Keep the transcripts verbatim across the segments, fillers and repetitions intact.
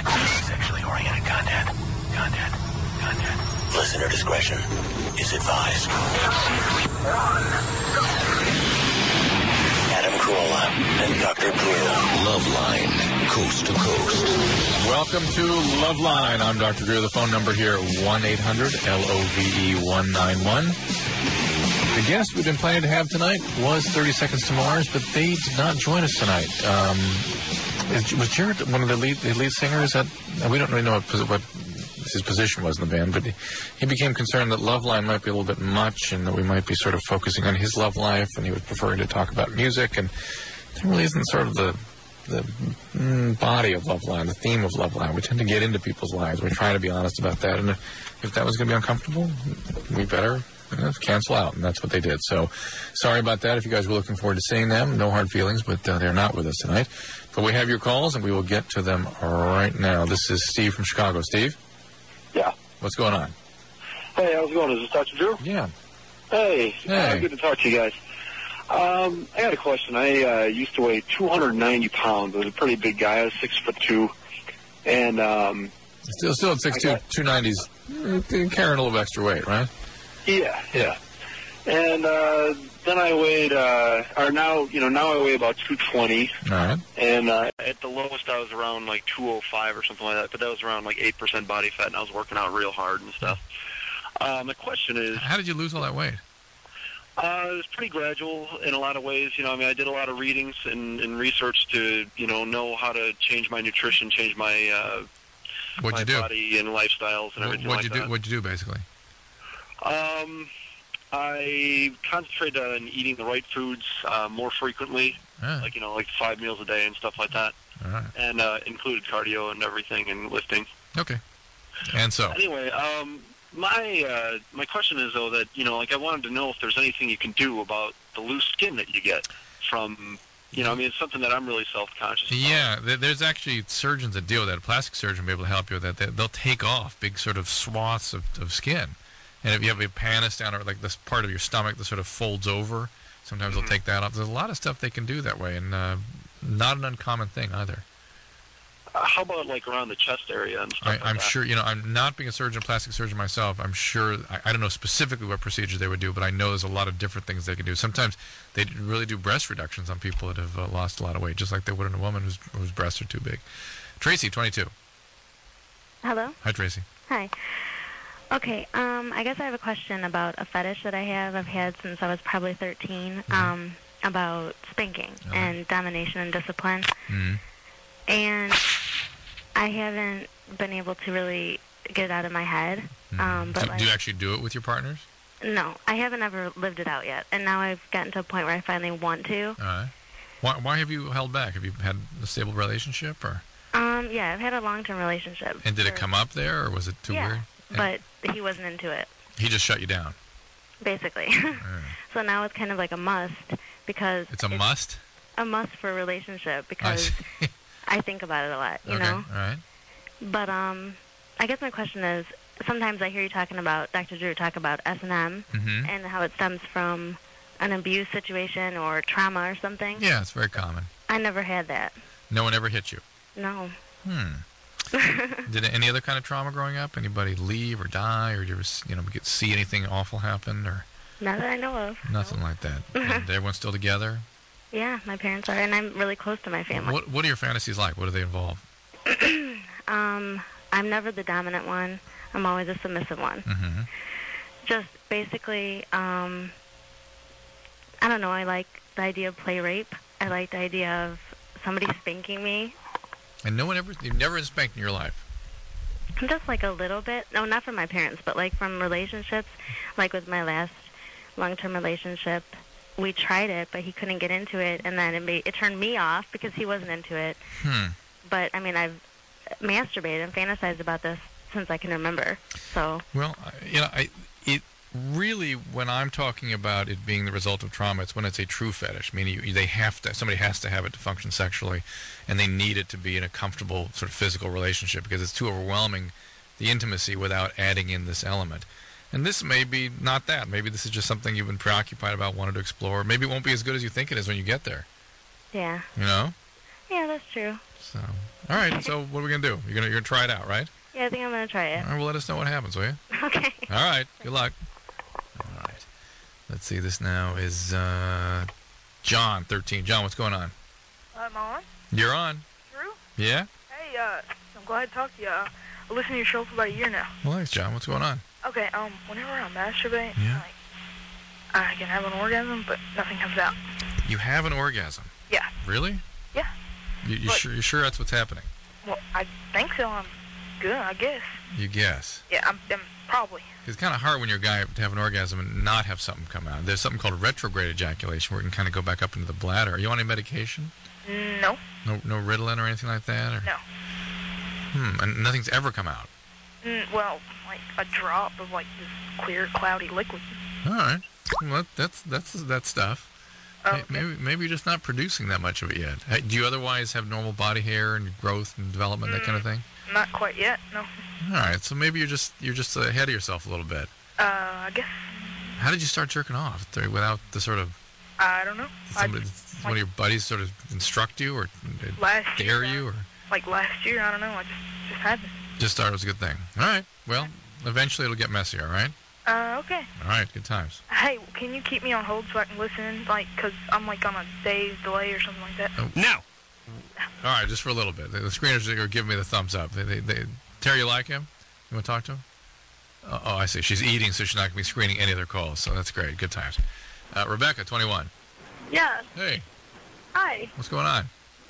Sexually oriented content. Content. Content. Listener discretion is advised. Adam Carolla and Doctor Drew. Loveline, coast to coast. Welcome to Loveline. I'm Doctor Drew. The phone number here, one eight hundred L O V E one nine one. The guest we've been planning to have tonight was thirty Seconds to Mars, but they did not join us tonight. Um, is, was Jared one of the lead, the lead singers? That, we don't really know what, what his position was in the band, but he, he became concerned that Loveline might be a little bit much and that we might be sort of focusing on his love life, and he was preferring to talk about music, and there really isn't sort of the the mm, body of Loveline, the theme of Loveline. We tend to get into people's lives. We try to be honest about that, and if, if that was going to be uncomfortable, we better you know, cancel out, and that's what they did. So, sorry about that. If you guys were looking forward to seeing them, no hard feelings, but uh, they're not with us tonight. But we have your calls, and we will get to them right now. This is Steve from Chicago. Steve? Yeah. What's going on? Hey, how's it going? Is this Doctor Drew? Yeah. Hey. Hey. Uh, good to talk to you guys. Um, I got a question. I uh, used to weigh two hundred ninety pounds. I was a pretty big guy. I was six foot two. And, um... Still, still at six two, two nineties, carrying a little extra weight, right? Yeah, yeah. And uh, then I weighed, uh, or now, you know, now I weigh about two twenty. All right. And uh, at the lowest I was around like two oh five or something like that, but that was around like eight percent body fat, and I was working out real hard and stuff. Uh, my question is... How did you lose all that weight? Uh, it was pretty gradual in a lot of ways. You know, I mean, I did a lot of readings and, and research to, you know, know how to change my nutrition, change my, uh, What'd my you do? body and lifestyles and everything What'd like you that. do? What'd you do, basically? Um, I concentrated on eating the right foods uh, more frequently, Ah. like, you know, like five meals a day and stuff like that. All right. And uh, included cardio and everything and lifting. Okay. And so? Anyway, um, my uh, my question is, though, that, you know, like I wanted to know if there's anything you can do about the loose skin that you get from, you know, I mean, it's something that I'm really self-conscious about. Yeah, there- there's actually surgeons that deal with that. A plastic surgeon will be able to help you with that. They- They'll take off big sort of swaths of, of skin. And if you have a pannus down or like this part of your stomach that sort of folds over, sometimes Mm-hmm. they'll take that off. There's a lot of stuff they can do that way, and uh, not an uncommon thing either. Uh, how about, like, around the chest area and stuff I, like I'm that? sure, you know, I'm not being a surgeon, plastic surgeon myself. I'm sure, I, I don't know specifically what procedure they would do, but I know there's a lot of different things they can do. Sometimes they really do breast reductions on people that have uh, lost a lot of weight, just like they would in a woman whose, whose breasts are too big. Tracy, twenty-two. Hello? Hi, Tracy. Hi. Okay, um, I guess I have a question about a fetish that I have. I've had since I was probably thirteen, Mm-hmm. um, about spanking Uh-huh. and domination and discipline. Mm-hmm. And I haven't been able to really get it out of my head. Um, but do, like, do you actually do it with your partners? no, I haven't ever lived it out yet. And now I've gotten to a point where I finally want to. All right. Why, why have you held back? Have you had a stable relationship, or? Um, yeah, I've had a long-term relationship. And did it for- come up there, or was it too yeah, weird? And but he wasn't into it, he just shut you down. basically. All right. So now it's kind of like a must because It's a must. a must for a relationship I because see. I think about it a lot, you okay. know. All right. But um, I guess my question is, sometimes I hear you talking about Doctor Drew talk about S and M Mm-hmm. and how it stems from an abuse situation or trauma or something. Yeah, it's very common. I never had that. No one ever hit you. No. Hmm. Did any other kind of trauma growing up? Anybody leave or die, or did you ever, you know, get see anything awful happen, or Not that I know of. nothing like that? And everyone's still together. Yeah, my parents are, and I'm really close to my family. What What are your fantasies like? What do they involve? Um, I'm never the dominant one. I'm always a submissive one. Mm-hmm. Just basically, um, I don't know, I like the idea of play rape. I like the idea of somebody spanking me. And no one ever, you've never been spanked in your life. Just like a little bit. No, not from my parents, but like from relationships. Like with my last long-term relationship, we tried it, but he couldn't get into it, and then it, made, it turned me off because he wasn't into it. Hmm. But, I mean, I've masturbated and fantasized about this since I can remember. So, Well, I- you know, I it really, when I'm talking about it being the result of trauma, it's when it's a true fetish, meaning you, they have to, somebody has to have it to function sexually, and they need it to be in a comfortable sort of physical relationship because it's too overwhelming, the intimacy, without adding in this element. And this may be not that. Maybe this is just something you've been preoccupied about, wanted to explore. Maybe it won't be as good as you think it is when you get there. yeah. You know? Yeah, that's true. So, all right. So, what are we gonna do? You're gonna you're gonna try it out, right? Yeah, I think I'm gonna try it. All right. Well, let us know what happens, will you? Okay. All right. Good luck. All right. Let's see. This now is uh, John, thirteen. John, what's going on? I'm on. You're on. Drew? Yeah. Hey, uh, I'm glad to talk to you. Uh, I listened to your show for about a year now. Well, thanks, John. What's going on? Okay, um, whenever I masturbate, Yeah. like, I can have an orgasm, but nothing comes out. You have an orgasm. Yeah. Really? Yeah. You, you But- sure? You sure that's what's happening? Well, I think so. I'm good, I guess. You guess. Yeah, I'm, I'm probably. It's kind of hard when you're a guy to have an orgasm and not have something come out. There's something called retrograde ejaculation where it can kind of go back up into the bladder. Are you on any medication? No. No, no Ritalin or anything like that? Or? No. Hmm. And nothing's ever come out. Mm, well, like a drop of, like, this clear, cloudy liquid. All right. Well, that, that's that's that stuff. Oh, May- Maybe maybe you're just not producing that much of it yet. Hey, do you otherwise have normal body hair and growth and development, that kind of thing? Not quite yet, no. All right. So maybe you're just you're just ahead of yourself a little bit. Uh, I guess, How did you start jerking off? Th- Without the sort of I don't know. did somebody, I, did one of your buddies sort of instruct you or last dare year, you or Like last year, I don't know. I just, just happened. just started was a good thing? All right. Well, eventually it'll get messier. All right. Uh, okay. All right. Good times. Hey, can you keep me on hold so I can listen? Like, because I'm, like, on a day's delay or something like that. No. All right. Just for a little bit. The, the screeners are giving me the thumbs up. They, they, they, Terry, you like him? You want to talk to him? Oh, oh, I see. She's eating, so she's not going to be screening any other calls. So that's great. Good times. Uh, Rebecca, twenty-one. Yeah. Hey, Hi. what's going on?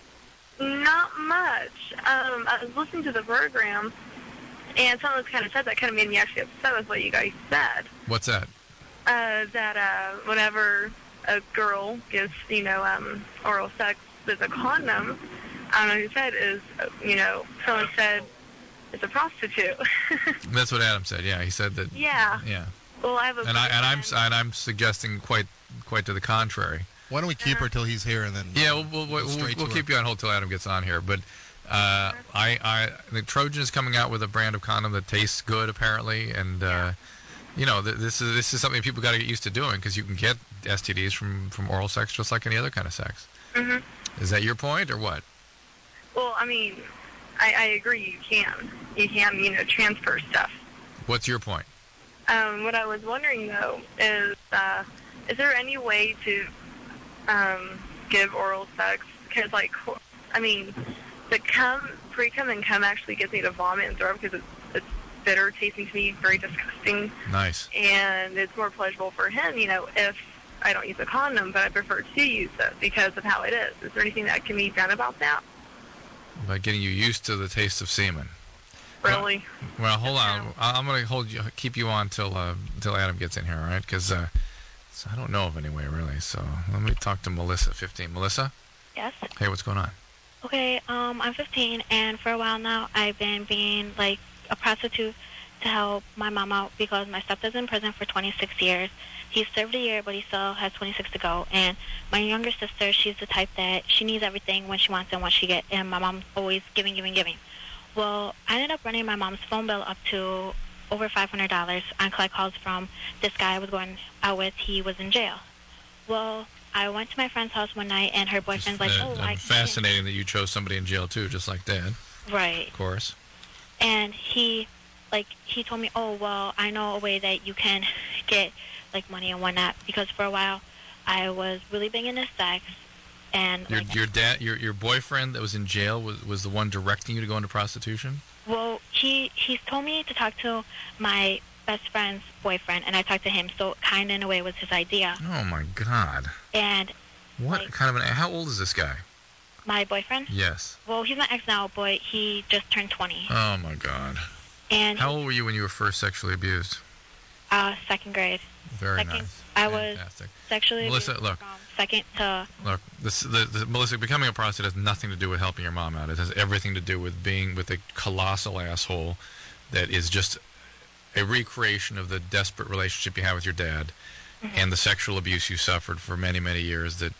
Not much. Um, I was listening to the program, and something was kind of said that kind of made me actually upset with what you guys said. What's that? Uh, that uh, whenever a girl gives, you know, um, oral sex with a condom, I don't know who said is, uh, you know, someone said it's a prostitute. That's what Adam said. Yeah, he said that. Yeah. Yeah. Well, I have a And I and I'm boyfriend. and I'm suggesting quite quite to the contrary. Why don't we keep her till he's here and then? Yeah, we'll we'll, we'll, straight we'll to keep her. you on hold till Adam gets on here. But uh, I I the Trojan is coming out with a brand of condom that tastes good apparently, and uh, you know th- this is this is something people got to get used to doing because you can get S T Ds from from oral sex just like any other kind of sex. Mhm. Is that your point or what? Well, I mean, I, I agree. You can, you can, you know, transfer stuff. What's your point? Um, what I was wondering though is, uh, is there any way to um, give oral sex? Because, like, ho- I mean, the cum, pre-cum and cum actually gets me to vomit and throw up because it's, it's bitter tasting to me, very disgusting, Nice. and it's more pleasurable for him, you know, if I don't use a condom, but I prefer to use it because of how it is. Is there anything that can be done about that? By getting you used to the taste of semen. Really? Well, hold on. I- I'm going to hold you, keep you on till uh, till Adam gets in here, all right? Because uh, so I don't know of any way really. So let me talk to Melissa, fifteen. Melissa, Yes. hey, what's going on? Okay, um, I'm fifteen, and for a while now, I've been being, like, a prostitute to help my mom out because my stepdad's in prison for twenty-six years. He's served a year, but he still has twenty-six to go. And my younger sister, she's the type that she needs everything when she wants it and what she gets, and my mom's always giving, giving, giving. Well, I ended up running my mom's phone bill up to over five hundred dollars on collect calls from this guy I was going out with. He was in jail. Well, I went to my friend's house one night, and her boyfriend's like, Uh, oh, uh, I fascinating that you chose somebody in jail too, just like Dad, Right. of course. And he, like, he told me, oh, well, I know a way that you can get, like, money and whatnot. Because for a while, I was really big into sex. And, Your like, your dad, your your boyfriend that was in jail was was the one directing you to go into prostitution. well, he, he's told me to talk to my best friend's boyfriend, and I talked to him. So kind of in a way was his idea. Oh my God! And What Like- kind of an? How old is this guy? my boyfriend, Yes. well, he's my ex now, but he just turned twenty. Oh my God! And How old were you when you were first sexually abused? uh, second grade. Very Second, nice. I was Fantastic. sexually Melissa, abused look. from second to Look, this, the, the, Melissa, becoming a prostitute has nothing to do with helping your mom out. It has everything to do with being with a colossal asshole that is just a recreation of the desperate relationship you have with your dad and the sexual abuse you suffered for many, many years that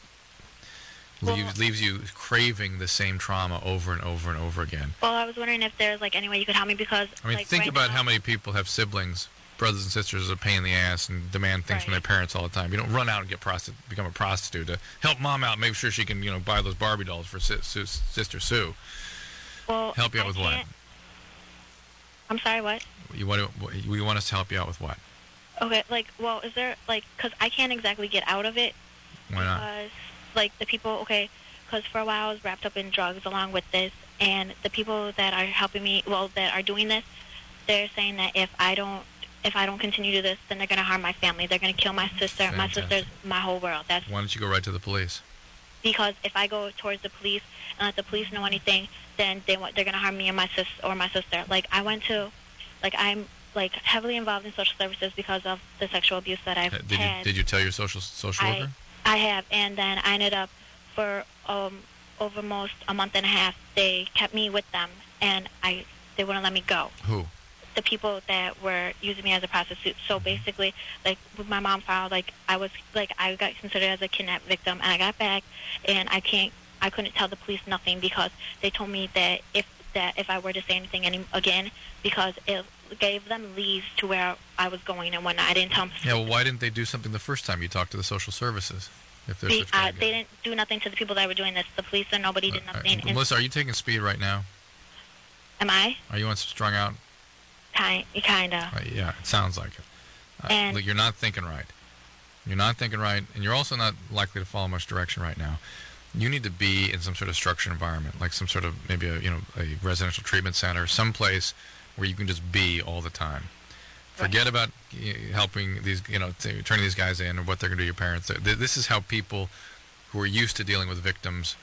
Well- leaves, leaves you craving the same trauma over and over and over again. Well, I was wondering if there's, like, any way you could help me because, I mean, like, think right about now, how many people have siblings brothers and sisters are a pain in the ass and demand things from their Right. parents all the time. You don't run out and get prosti- become a prostitute to help mom out, make sure she can, you know, buy those Barbie dolls for si- Su- Sister Sue. Well, Help you out I with what? can't- I'm sorry, what? You want to, what- you want us to help you out with what? Okay, like, well, is there, like, because I can't exactly get out of it. Why not? Because, like, the people, okay, because for a while I was wrapped up in drugs along with this, and the people that are helping me, well, that are doing this, they're saying that if I don't, if I don't continue to do this, then they're going to harm my family. They're going to kill my sister. My Fantastic. sister's my whole world. That's Why don't you go right to the police? because if I go towards the police and let the police know anything, then they want, they're going to harm me or my sis or my sister. Like, I went to, like, I'm, like, heavily involved in social services because of the sexual abuse that I've Uh, Did you had. did you tell your social social I, worker? I have, and then I ended up for um, over most a month and a half. They kept me with them, and I they wouldn't let me go. Who? The people that were using me as a prostitute. So basically, like with my mom filed, like I was like I got considered as a kidnap victim, and I got back, and I can't I couldn't tell the police nothing because they told me that if that if I were to say anything any, again, because it gave them leads to where I was going and whatnot. I didn't tell them. Yeah, well, why didn't they do something the first time you talked to the social services? If they're They, such uh, bad they guys? didn't do nothing to the people that were doing this. The police or nobody did Uh, nothing. uh, And Melissa, are you taking speed right now? am I? Are you on strung out? Kind, kinda. Uh, yeah, it sounds like it. Uh, And- look, you're not thinking right. You're not thinking right, and you're also not likely to follow much direction right now. You need to be in some sort of structured environment, like some sort of maybe a you know a residential treatment center, someplace where you can just be all the time. Forget about uh, helping these, you know, t- turning these guys in or what they're going to do to your parents. Th- This is how people who are used to dealing with victims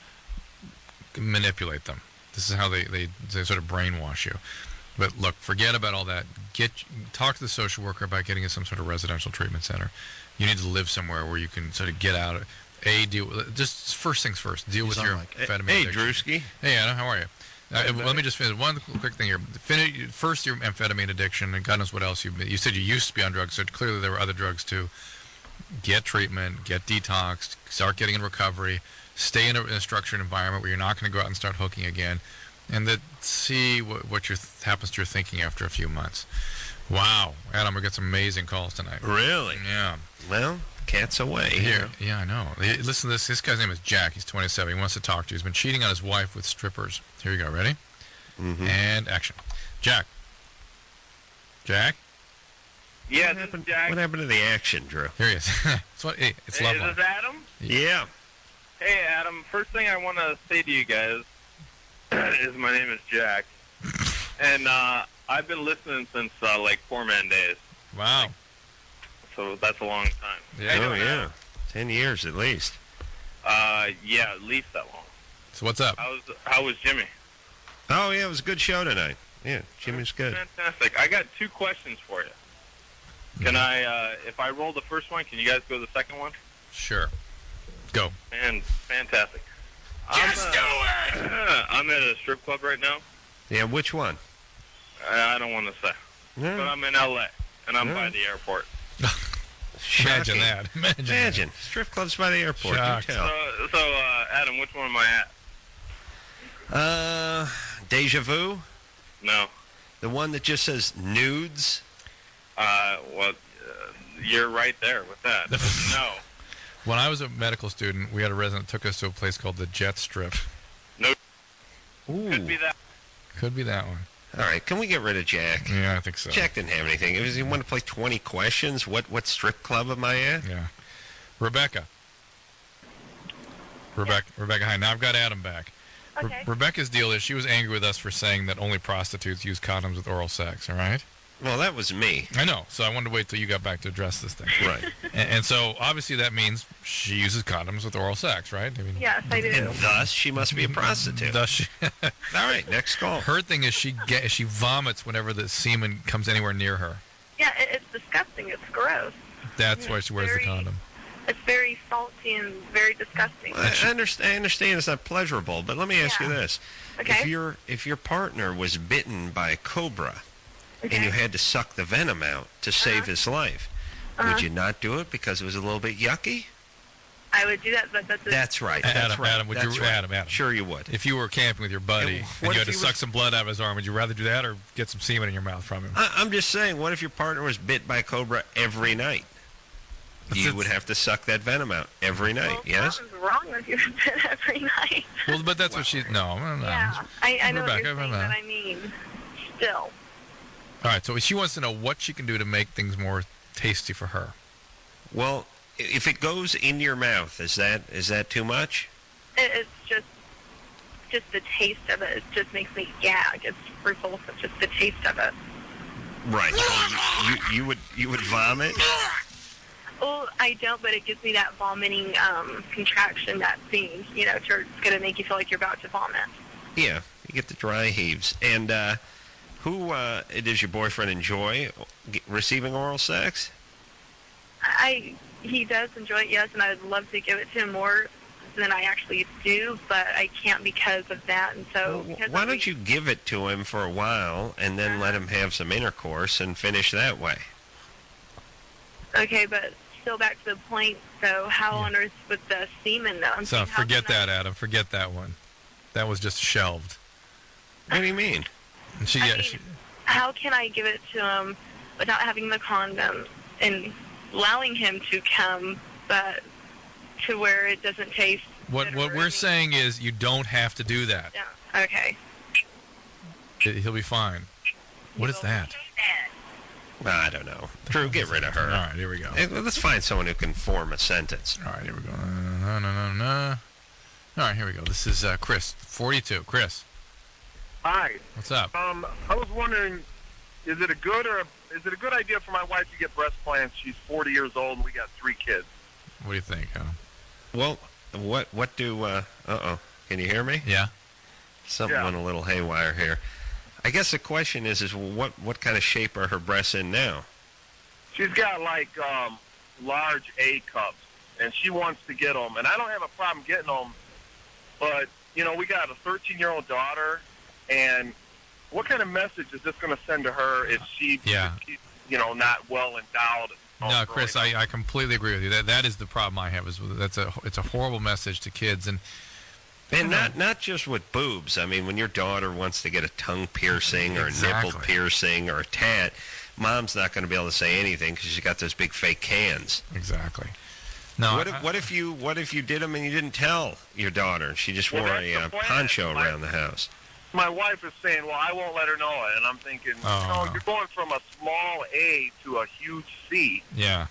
manipulate them. This is how they, they, they sort of brainwash you. But look, forget about all that. Get talk to the social worker about getting in some sort of residential treatment center. You need to live somewhere where you can sort of get out of A, deal with, just first things first, deal with sound your like- amphetamine Hey, addiction. Drewski. Hey, Anna, how are you? Uh, let me just finish one quick thing here. Finish, first, your amphetamine addiction, and God knows what else you you said you used to be on drugs, so clearly there were other drugs too. Get treatment, get detoxed, start getting in recovery, stay in a, in a structured environment where you're not going to go out and start hooking again, and that see what, what your happens to your thinking after a few months. Wow, Adam, we got some amazing calls tonight. Really? Yeah. Well, cat's away. Here, yeah, I know. Hey, listen to this. This guy's name is Jack. He's twenty-seven. He wants to talk to you. He's been cheating on his wife with strippers. Here you go. Ready? Mm-hmm. And action. Jack. Jack. Yeah, What this happened, is Jack. what happened to the action, Drew? Here he is. it's what, hey, it's Hey, love is line. this Adam? Yeah. Hey, Adam. First thing I want to say to you guys is my name is Jack, and uh, I've been listening since uh, like Four Man Days, Wow. so that's a long time. Yeah. How you Oh, doing, yeah. Adam? Ten years at least. Uh, yeah, at least that long. So what's up? How was How was Jimmy? Oh, yeah, it was a good show tonight. Yeah, Jimmy's good. Fantastic. I got two questions for you. Can I, uh, if I roll the first one, can you guys go the second one? Sure. Go. Man, fantastic. Just I'm, uh, do it! I'm at a strip club right now. Yeah, which one? I, I don't want to say. But Yeah. I'm in L A, and I'm Yeah. by the airport. Imagine Shocking. that. Imagine. Imagine. Strip clubs by the airport. Shocked. Do So, tell. so uh, Adam, which one am I at? Uh, Deja Vu? No. The one that just says nudes? Uh, well, uh, you're right there with that. No. When I was a medical student, we had a resident that took us to a place called the Jet Strip. Ooh. Could be that. Could be that one. All right, can we get rid of Jack? Yeah, I think so. Jack didn't have anything. It was he wanted to play twenty questions. What what strip club am I at? Yeah. Rebecca. Rebecca. Rebecca, hi. Now I've got Adam back. Re- Okay. Rebecca's deal is she was angry with us for saying that only prostitutes use condoms with oral sex, all right? Well, that was me. I know, so I wanted to wait till you got back to address this thing. Right. And, and so, obviously, that means she uses condoms with oral sex, right? I mean, Yes, I do. And thus, she must be a prostitute. does she? All right, next call. Her thing is she get, she vomits whenever the semen comes anywhere near her. Yeah, it, it's disgusting. It's gross. That's why she wears the Very- condom. It's very salty and very disgusting. I I understand, I understand it's not pleasurable, but let me ask you Yeah. this: Okay. if your if your partner was bitten by a cobra Okay. and you had to suck the venom out to save his life, Uh-huh. would you not do it because it was a little bit yucky? I would do that, but that's a, That's right. That's Adam, right. Adam, would That's you, right. Adam, Adam. Sure you would. If you were camping with your buddy And and, what you if had to he suck was- some blood out of his arm, would you rather do that or get some semen in your mouth from him? I, I'm just saying, what if your partner was bit by a cobra every night? You That's- would have to suck that venom out every night, well, yes? something's wrong with you every night. Well, but that's what she. No, no, no. Yeah, I, I know Rebecca, what you're saying, Rebecca. but I mean, still. All right, so she wants to know what she can do to make things more tasty for her. Well, if it goes in your mouth, is that is that too much? It, it's just, just the taste of it. It just makes me gag. It's repulsive, just the taste of it. Right. So you, you, you would you would vomit? Well, I don't, but it gives me that vomiting um, contraction, that thing, you know, to, it's going to make you feel like you're about to vomit. Yeah, you get the dry heaves. And uh, who uh, does your boyfriend enjoy g- receiving oral sex? I he does enjoy it, yes, and I would love to give it to him more than I actually do, but I can't because of that. And so, Well, because why of don't the- you give it to him for a while and then let him have some intercourse and finish that way? Okay, but still back to the point. So, how on earth with the semen though? I'm So saying, how forget can I- that, Adam. Forget that one. That was just shelved. What do you mean? And she, I yeah, mean, she, how can I give it to him without having the condom and allowing him to come, but to where it doesn't taste? what good what or we're anything? saying is you don't have to do that. Yeah. Okay. He- He'll be fine. What is that? I don't know. Drew, get rid of her. All right, here we go. Hey, let's find someone who can form a sentence. All right, here we go. No, no, no, no. All right, here we go. This is uh, Chris, forty-two. Chris, Hi. what's up? Um, I was wondering, is it a good or a, is it a good idea for my wife to get breast implants? She's forty years old and we got three kids. What do you think, Adam? Well, what what do, uh, uh-oh, can you hear me? Yeah? Something Yeah. went a little haywire here. I guess the question is, is what, what kind of shape are her breasts in now? She's got like um, large A cups, and she wants to get them. And I don't have a problem getting them, but you know, we got a thirteen-year-old daughter, and what kind of message is this going to send to her if she, Yeah. if she's, you know, not well endowed? No, Chris, I, I completely agree with you. That that is the problem I have. Is with- that's a it's a horrible message to kids, and And not not just with boobs. I mean, when your daughter wants to get a tongue piercing or a nipple Exactly. piercing or a tat, mom's not going to be able to say anything because she's got those big fake cans. exactly. No, What I- if, what if you what if you did them and you didn't tell your daughter and she just Well, wore that's a the uh, plan. poncho My- around the house? My wife is saying, well, I won't let her know it. And I'm thinking, Oh, you know, no. you're going from a small A to a huge C. yeah,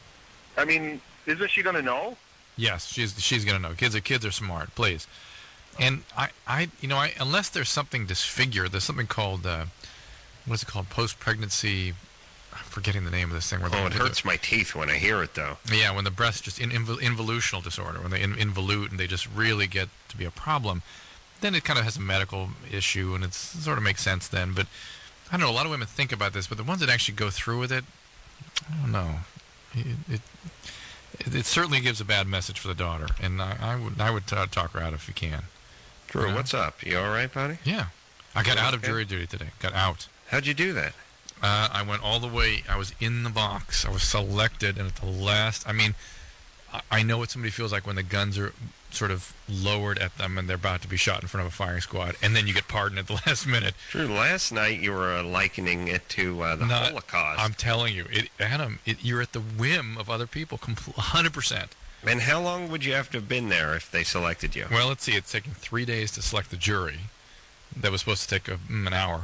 I mean, isn't she going to know? yes, she's she's gonna know. Kids are kids are smart, please. And I, I you know, I unless there's something disfigured, there's something called uh, what is it called? Post-pregnancy. I'm forgetting the name of this thing. Where Oh, they- it hurts my teeth when I hear it, though. Yeah, when the breast just in, invol, involutional disorder, when they in, involute and they just really get to be a problem, then it kind of has a medical issue, and it's, it sort of makes sense then. But I don't know. A lot of women think about this, but the ones that actually go through with it, I don't know. It it, it, it certainly gives a bad message for the daughter, and I, I would I would t- talk her out if you can. Drew, Yeah. what's up? You all right, buddy? Yeah, I got You out of okay? jury duty today. Got out. How'd you do that? Uh, I went all the way. I was in the box. I was selected, and at the last, I mean, I, I know what somebody feels like when the guns are sort of lowered at them and they're about to be shot in front of a firing squad, and then you get pardoned at the last minute. Drew, last night you were uh, likening it to uh, the No, Holocaust. I'm telling you, it, Adam, it, you're at the whim of other people, compl- one hundred percent. And how long would you have to have been there if they selected you? Well, let's see. It's taken three days to select the jury. That was supposed to take a, mm, an hour,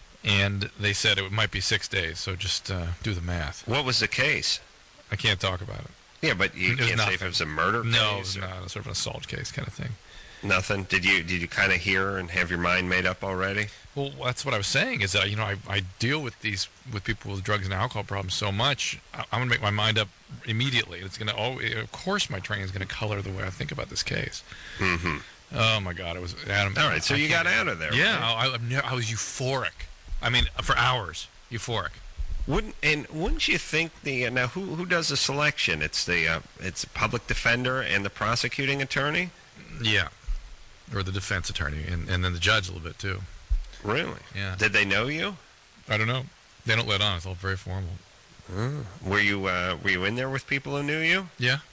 and they said it might be six days. So just uh, do the math. What was the case? I can't talk about it. Yeah, but you It was can't say if nothing. it was a murder No, case. it's or not. It's sort of an assault case kind of thing. Nothing. Did you did you kind of hear and have your mind made up already? Well, that's what I was saying. Is that you know I, I deal with these with people with drugs and alcohol problems so much. I, I'm gonna make my mind up immediately. It's gonna. Oh, of course, my training is gonna color the way I think about this case. Mm-hmm. Oh my God, it was Adam. All right, so I you can't- got out of there. Yeah, right? I, I, ne- I was euphoric. I mean, for hours, euphoric. Wouldn't and wouldn't you think the uh, now who who does the selection? It's the uh, it's the public defender and the prosecuting attorney. Yeah, or the defense attorney, and, and then the judge a little bit too. Really? Yeah. Did they know you? I don't know. They don't let on. It's all very formal. Were you uh, were you in there with people who knew you? Yeah.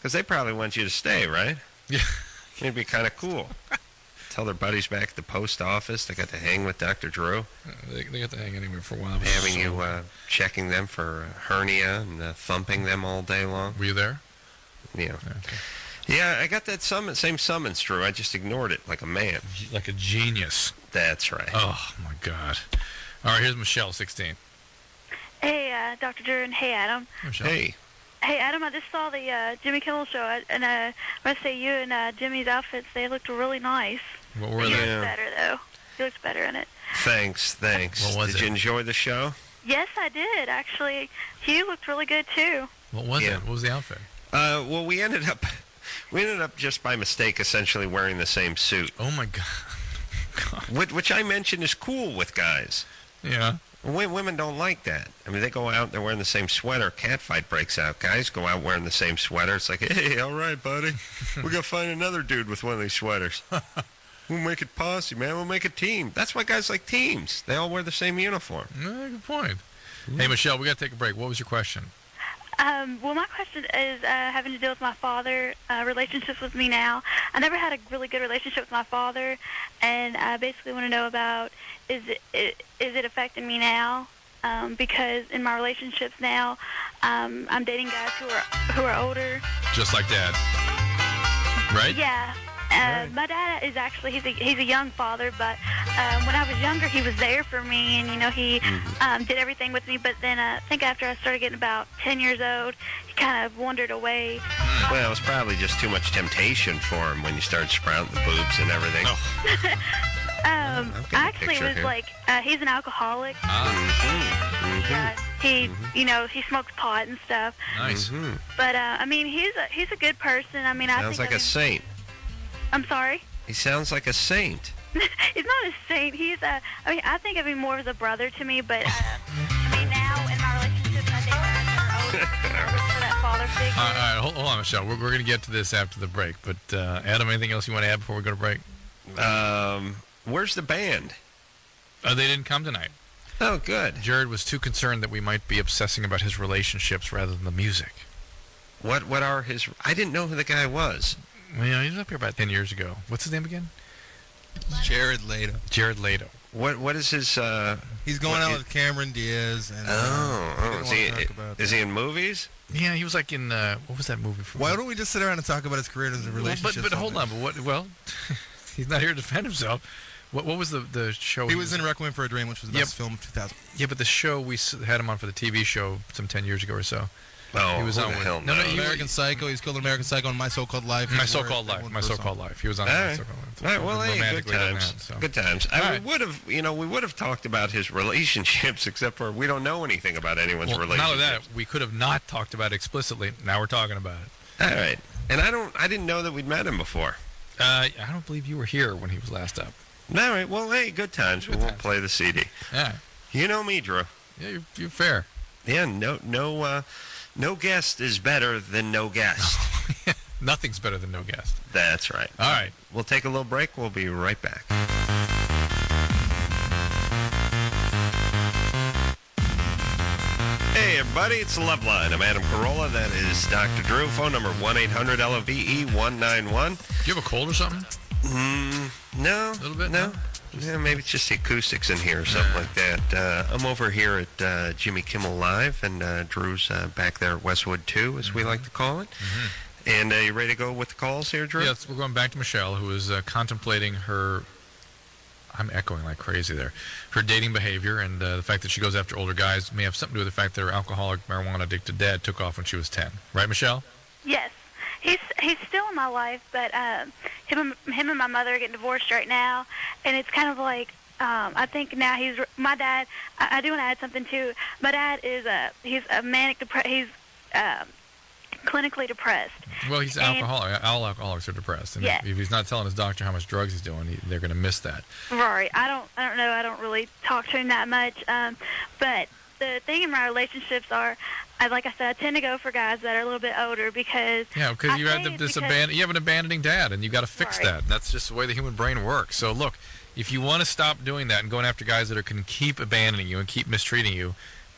Because they probably want you to stay, right? Yeah. It'd be kind of cool. Tell their buddies back at the post office they got to hang with Doctor Drew. Uh, they, they got to hang anywhere for a while. Having so, you uh, checking them for hernia and uh, thumping them all day long. Were you there? Yeah. Okay. Yeah, I got that summons, same summons, Drew. I just ignored it like a man. Like a genius. That's right. Oh, my God. All right, here's Michelle, sixteen. Hey, uh, Doctor Drew, and hey, Adam. Michelle. Hey. Hey, Adam, I just saw the uh, Jimmy Kimmel show, and uh, I must say you and uh, Jimmy's outfits, they looked really nice. What were he they? looks Yeah. better, though. He looks better in it. Thanks, thanks. What was Did it? you enjoy the show? Yes, I did, actually. Hugh looked really good, too. What was Yeah. it? What was the outfit? Uh, well, we ended up, we ended up just by mistake essentially wearing the same suit, Oh, my God. God. which, which I mentioned is cool with guys. Yeah. Wo- Women don't like that. I mean, they go out, they're wearing the same sweater, cat fight breaks out. Guys go out wearing the same sweater. It's like, hey, all right, buddy. We got to find another dude with one of these sweaters. We'll make it posse, man. We'll make a team. That's why guys like teams. They all wear the same uniform. Yeah, good point. Hey, Michelle, we got to take a break. What was your question? Um, well, my question is uh, having to do with my father, uh, relationships with me now. I never had a really good relationship with my father, and I basically want to know about is it, it is it affecting me now? Um, because in my relationships now, um, I'm dating guys who are who are older. Just like Dad. Right? Yeah. Uh, my dad is actually he's a he's a young father, but um, when I was younger, he was there for me, and you know he um, did everything with me. But then uh, I think after I started getting about ten years old, he kind of wandered away. Well, it was probably just too much temptation for him when you started sprouting the boobs and everything. Oh. Um, I'm getting a actually, picture it was here. like uh, he's an alcoholic. Mhm, mhm, Uh, he, you know, he smokes pot and stuff. Nice. mhm. But uh, I mean, he's a he's a good person. I mean, I Sounds think like I a saint. I'm sorry. He sounds like a saint. He's not a saint. He's a. I mean, I think of him more as a brother to me. But uh, I mean, now in my relationships, I think I'm older I look for that father figure. All right, all right, hold, hold on, Michelle. We're, we're going to get to this after the break. But, uh, Adam, anything else you want to add before we go to break? Um, where's the band? Uh, they didn't come tonight. Oh, good. Jared was too concerned that we might be obsessing about his relationships rather than the music. What what are his... I didn't know who the guy was. Well, you know, he was up here about ten years ago. What's his name again? Jared Leto. Jared Leto. What What is his... Uh, He's going what out is- with Cameron Diaz. And, uh, Oh, we oh don't is, wanna he, talk about is that. he in movies? Yeah, he was like in, uh, what was that movie from? Why don't we just sit around and talk about his career and his Well, relationship? but, but hold on. But what, well, he's not here to defend himself. What What was the, the show? He was in Requiem for a Dream, which was the Yep. best film of two thousand. Yeah, but the show, we s- had him on for the T V show some ten years ago or so. Oh, He was who on the with- hell no, no, knows? he- American Psycho. He was killed in American Psycho and My So-Called Life. My He So-Called wore- Life. won My for a So-Called song. Life. He was on All My right. So-Called Life. All right, well, hey, good Romantically done times. that, so. Good times. All I right. would have, you know, we would have talked about his relationships, except for we don't know anything about anyone's Well, relationships. not only that, we could have not talked about it explicitly. Now we're talking about it. All right. And I don't, I didn't know that we'd met him before. Uh, I don't believe you were here when he was last up. All right. Well, hey, good times. Good we won't times. play the C D. Yeah, You know me, Drew. yeah, you're, you're fair. Yeah. No, no, uh, no guest is better than no guest. Nothing's better than no guest. That's right. All right. We'll take a little break. We'll be right back. Hey, everybody, it's the Love Line. I'm Adam Carolla. That is Doctor Drew. Phone number one eight hundred L O V E one nine one. Do you have a cold or something? Mm, no. A little bit, No. no? Yeah, maybe it's just the acoustics in here or something like that. Uh, I'm over here at uh, Jimmy Kimmel Live, and uh, Drew's uh, back there at Westwood two, as we like to call it. And uh, you ready to go with the calls here, Drew? Yes, we're going back to Michelle, who is uh, contemplating her. I'm echoing like crazy there. Her dating behavior and uh, the fact that she goes after older guys may have something to do with the fact that her alcoholic, marijuana addicted dad took off when she was ten. Right, Michelle? Yes, he's he's still in my life, but um, him and, him and my mother are getting divorced right now, and it's kind of like um, I think now he's my dad. I, I do want to add something too. My dad is a he's a manic depressed. He's um, clinically depressed. Well, he's And- alcoholic. All alcoholics are depressed, and Yeah. if, if he's not telling his doctor how much drugs he's doing, he, they're going to miss that. Right. I don't. I don't know. I don't really talk to him that much. Um, but the thing in my relationships are, I like I said, I tend to go for guys that are a little bit older because Yeah, because I you have say the, it's this because- aban- you have an abandoning dad, and you got to fix Right. that. That's just the way the human brain works. So look, if you want to stop doing that and going after guys that are, can keep abandoning you and keep mistreating you,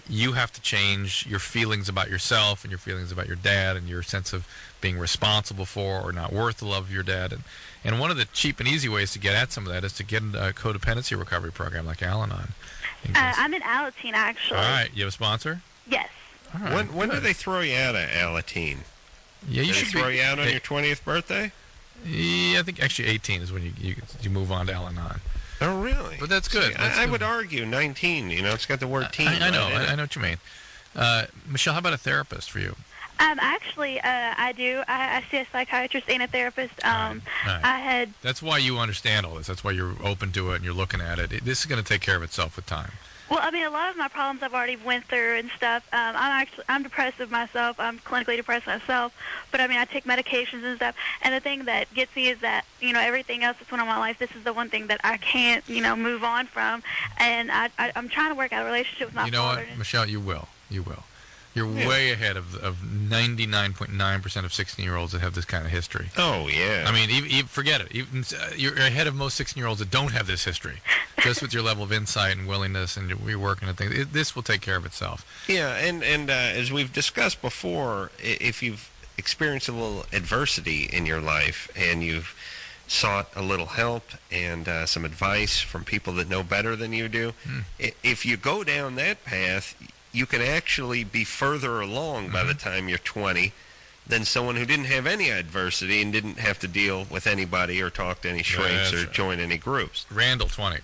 you have to change your feelings about yourself and your feelings about your dad and your sense of being responsible for or not worth the love of your dad. And, and one of the cheap and easy ways to get at some of that is to get into a codependency recovery program like Al-Anon. Uh, I'm in Alateen, actually. All right. You have a sponsor? Yes. All right. When when do they throw you out of Alateen? Yeah, you do should they throw be, you out on they, your twentieth birthday? Yeah, I think actually eighteen is when you you, you move on to Al-Anon. Oh, really? But that's good. See, that's I, I good. would argue nineteen. You know, it's got the word teen. I, I know. right in I, it. I know what you mean. Uh, Michelle, how about a therapist for you? Um, actually, uh, I do. I, I see a psychiatrist and a therapist. Um, All right. I had. That's why you understand all this. That's why you're open to it and you're looking at it. it this is going to take care of itself with time. Well, I mean, a lot of my problems I've already went through and stuff. Um, I'm actually I'm depressive myself. I'm clinically depressed myself. But I mean, I take medications and stuff. And the thing that gets me is that you know everything else that's went on in my life. This is the one thing that I can't you know move on from. And I, I I'm trying to work out a relationship with my You know father. what, Michelle? You will. You will. You're Yeah. way ahead of of ninety-nine point nine percent of sixteen-year-olds that have this kind of history. Oh, yeah. I mean, even, even, forget it. Even, uh, you're ahead of most sixteen-year-olds that don't have this history. Just with your level of insight and willingness and your working and things, it, this will take care of itself. Yeah, and, and uh, as we've discussed before, i- if you've experienced a little adversity in your life and you've sought a little help and uh, some advice from people that know better than you do, Hmm. i- if you go down that path, you can actually be further along by the time you're twenty than someone who didn't have any adversity and didn't have to deal with anybody or talk to any shrinks that's or right. join any groups. Randall, twenty.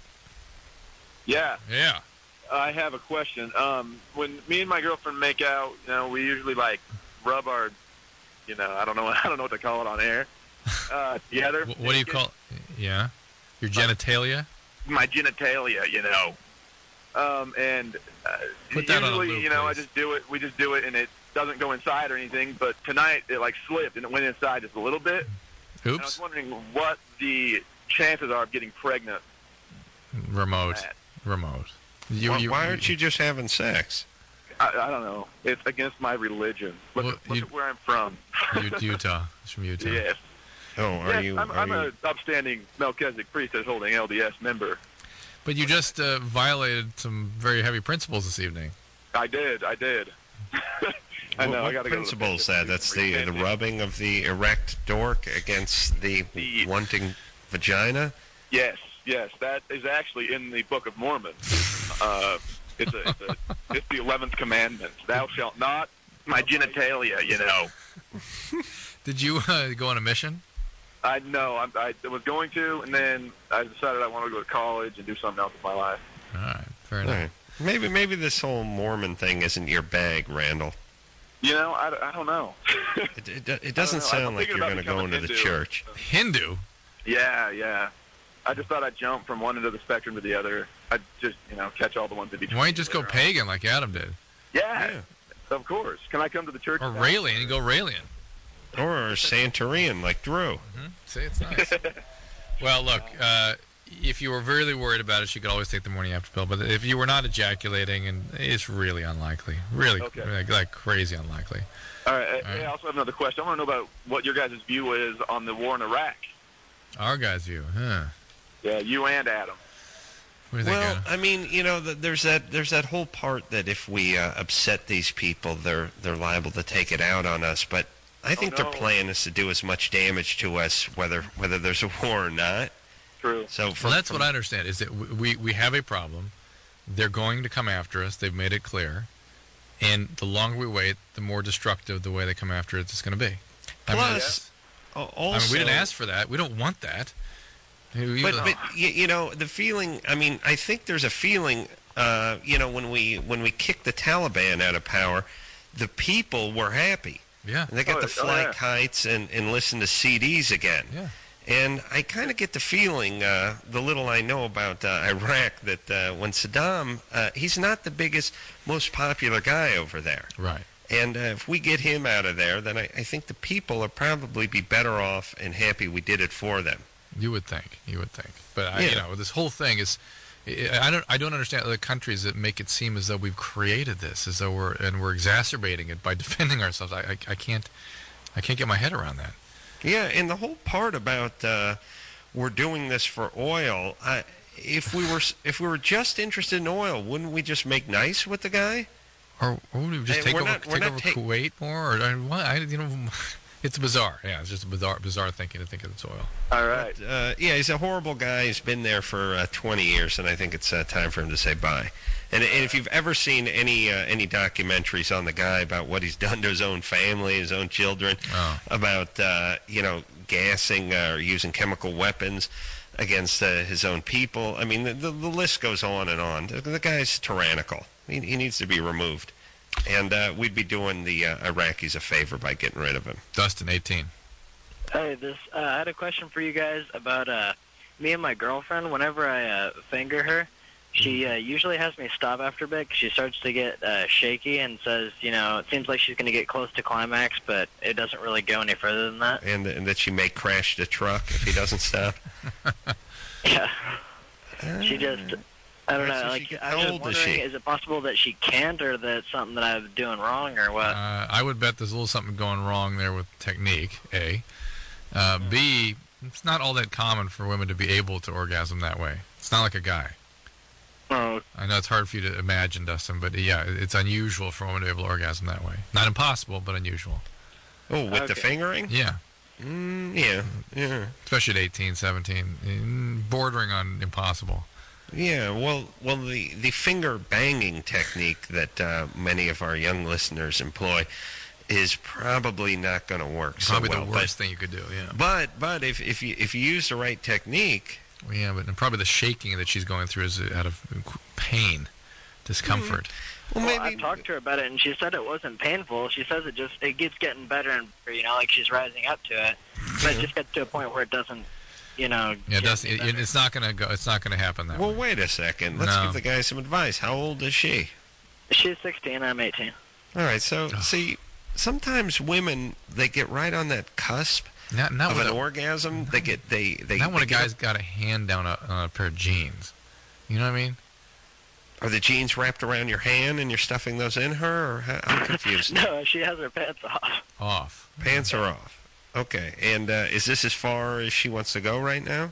Yeah, Yeah. I have a question. Um, when me and my girlfriend make out, you know, we usually like rub our, you know, I don't know, I don't know what to call it on air, uh, together. Wh- What do you call? Yeah. Your genitalia. My genitalia, you know. Um, and uh, Put that on a usually, loop, you know, I please. just do it. We just do it, and it doesn't go inside or anything. But tonight, it like slipped, and it went inside just a little bit. And I was Oops. wondering what the chances are of getting pregnant. Remote. That. Remote. You, why, you, why aren't you just having sex? I, I don't know. It's against my religion. Look, Well, at, look you- at where I'm from. U- Utah. It's from Utah. Yes. Oh, are yes, you? I'm, are I'm you an upstanding Melchizedek priesthood holding L D S member. But you just uh, violated some very heavy principles this evening. I did. I did. I know. What, I got to go. principle is to that? That's the the rubbing of the erect dork against the The- wanting vagina. Yes, yes, that is actually in the Book of Mormon. Uh, it's a, it's, a, it's the eleventh commandment. Thou shalt not my genitalia. You know. Did you uh, go on a mission? I know. I, I was going to, and then I decided I wanted to go to college and do something else with my life. All right. Fair All enough. right. Maybe maybe this whole Mormon thing isn't your bag, Randall. You know, I, I don't know. It, it, it doesn't know. I'm sound like thinking you're about going to go becoming into the Hindu. church. Hindu? Yeah, yeah. I just thought I'd jump from one end of the spectrum to the other. I'd just, you know, catch all the ones in between. Why don't you just go later on. pagan like Adam did? Yeah, Yeah. of course. Can I come to the church? Or now? Raelian. You go Raelian. Or Santorian like Drew. See, it's nice. Well, look, uh, if you were really worried about it, you could always take the morning after pill. But if you were not ejaculating, and it's really unlikely, really, Okay. like, like crazy unlikely. All right. All Hey, right. I also have another question. I want to know about what your guys' view is on the war in Iraq. Our guy's view, huh? Yeah, you and Adam. What do you think, Well, Adam? I mean, you know, th- there's that there's that whole part that if we uh, upset these people, they're they're liable to take it out on us. But I think no. their plan is to do as much damage to us, whether whether there's a war or not. True. So from, Well, that's from- what I understand, is that we, we have a problem. They're going to come after us. They've made it clear. And the longer we wait, the more destructive the way they come after it is going to be. I mean, Plus, al- also, I mean, we didn't ask for that. We don't want that. We- But, but you, you know, the feeling. I mean, I think there's a feeling. Uh, you know, when we when we kicked the Taliban out of power, the people were happy. yeah. And they got Oh, to oh, fly yeah. kites and, and listen to C Ds again. Yeah. And I kind of get the feeling, uh, the little I know about uh, Iraq, that uh, when Saddam, uh, he's not the biggest, most popular guy over there. Right. And uh, if we get him out of there, then I, I think the people will probably be better off and happy we did it for them. You would think. You would think. But I, Yeah. you know, this whole thing is. I don't. I don't understand other countries that make it seem as though we've created this, as though we're and we're exacerbating it by defending ourselves. I, I, I can't. I can't get my head around that. Yeah, and the whole part about uh, we're doing this for oil. I, if we were if we were just interested in oil, wouldn't we just make nice with the guy? Or, or would we just Hey, take we're over, not- we're take not over ta- Kuwait more? Or, I, what, I, you know, it's bizarre. Yeah, it's just bizarre, bizarre thinking to think of it's oil. All right. Uh, yeah, he's a horrible guy. He's been there for uh, twenty years, and I think it's uh, time for him to say bye. And, and if you've ever seen any uh, any documentaries on the guy about what he's done to his own family, his own children, Oh. about uh, you know gassing uh, or using chemical weapons against uh, his own people, I mean the, the the list goes on and on. The, the guy's tyrannical. He, he needs to be removed, and uh, we'd be doing the uh, Iraqis a favor by getting rid of him. Dustin, eighteen. Hey, this uh, I had a question for you guys about uh, me and my girlfriend. Whenever I uh, finger her, she uh, usually has me stop after a bit 'cause she starts to get uh, shaky and says, you know, it seems like she's going to get close to climax, but it doesn't really go any further than that. And, and that she may crash the truck if he doesn't stop. Yeah. She just, I don't Right, know, so like, she- I how was just old is wondering, she? is it possible that she can't, or that it's something that I'm doing wrong, or what? Uh, I would bet there's a little something going wrong there with technique, A. Uh, B, it's not all that common for women to be able to orgasm that way. It's not like a guy. Oh, I know it's hard for you to imagine, Dustin, but yeah, it's unusual for a woman to be able to orgasm that way. Not impossible, but unusual. Oh, with the Okay. fingering? Yeah, Mm, yeah, yeah. especially at eighteen, seventeen, mm, bordering on impossible. Yeah, well, well, the, the finger banging technique that uh, many of our young listeners employ is probably not going to work Probably so well. the worst thing you could do, yeah. But but if if you if you use the right technique, Well, yeah, but and probably the shaking that she's going through is out of pain, discomfort. well, well, I maybe talked to her about it, and she said it wasn't painful. She says it just, it keeps getting better and better, you know, like she's rising up to it. But it just gets to a point where it doesn't, you know. Yeah, get Dustin, any it, better. it's not gonna go. It's not gonna happen that Well, way. wait a second. Let's No. give the guy some advice. How old is she? She's sixteen, I'm eighteen. All right, so Ugh. see, sometimes women they get right on that cusp Not, not of with an a, orgasm. They get they they. not when they a get guy's got a hand down a, on a pair of jeans. You know what I mean? Are the jeans wrapped around your hand and you're stuffing those in her? Or how, I'm confused. No, she has her pants off. Off. Pants are off. Okay, and uh, is this as far as she wants to go right now?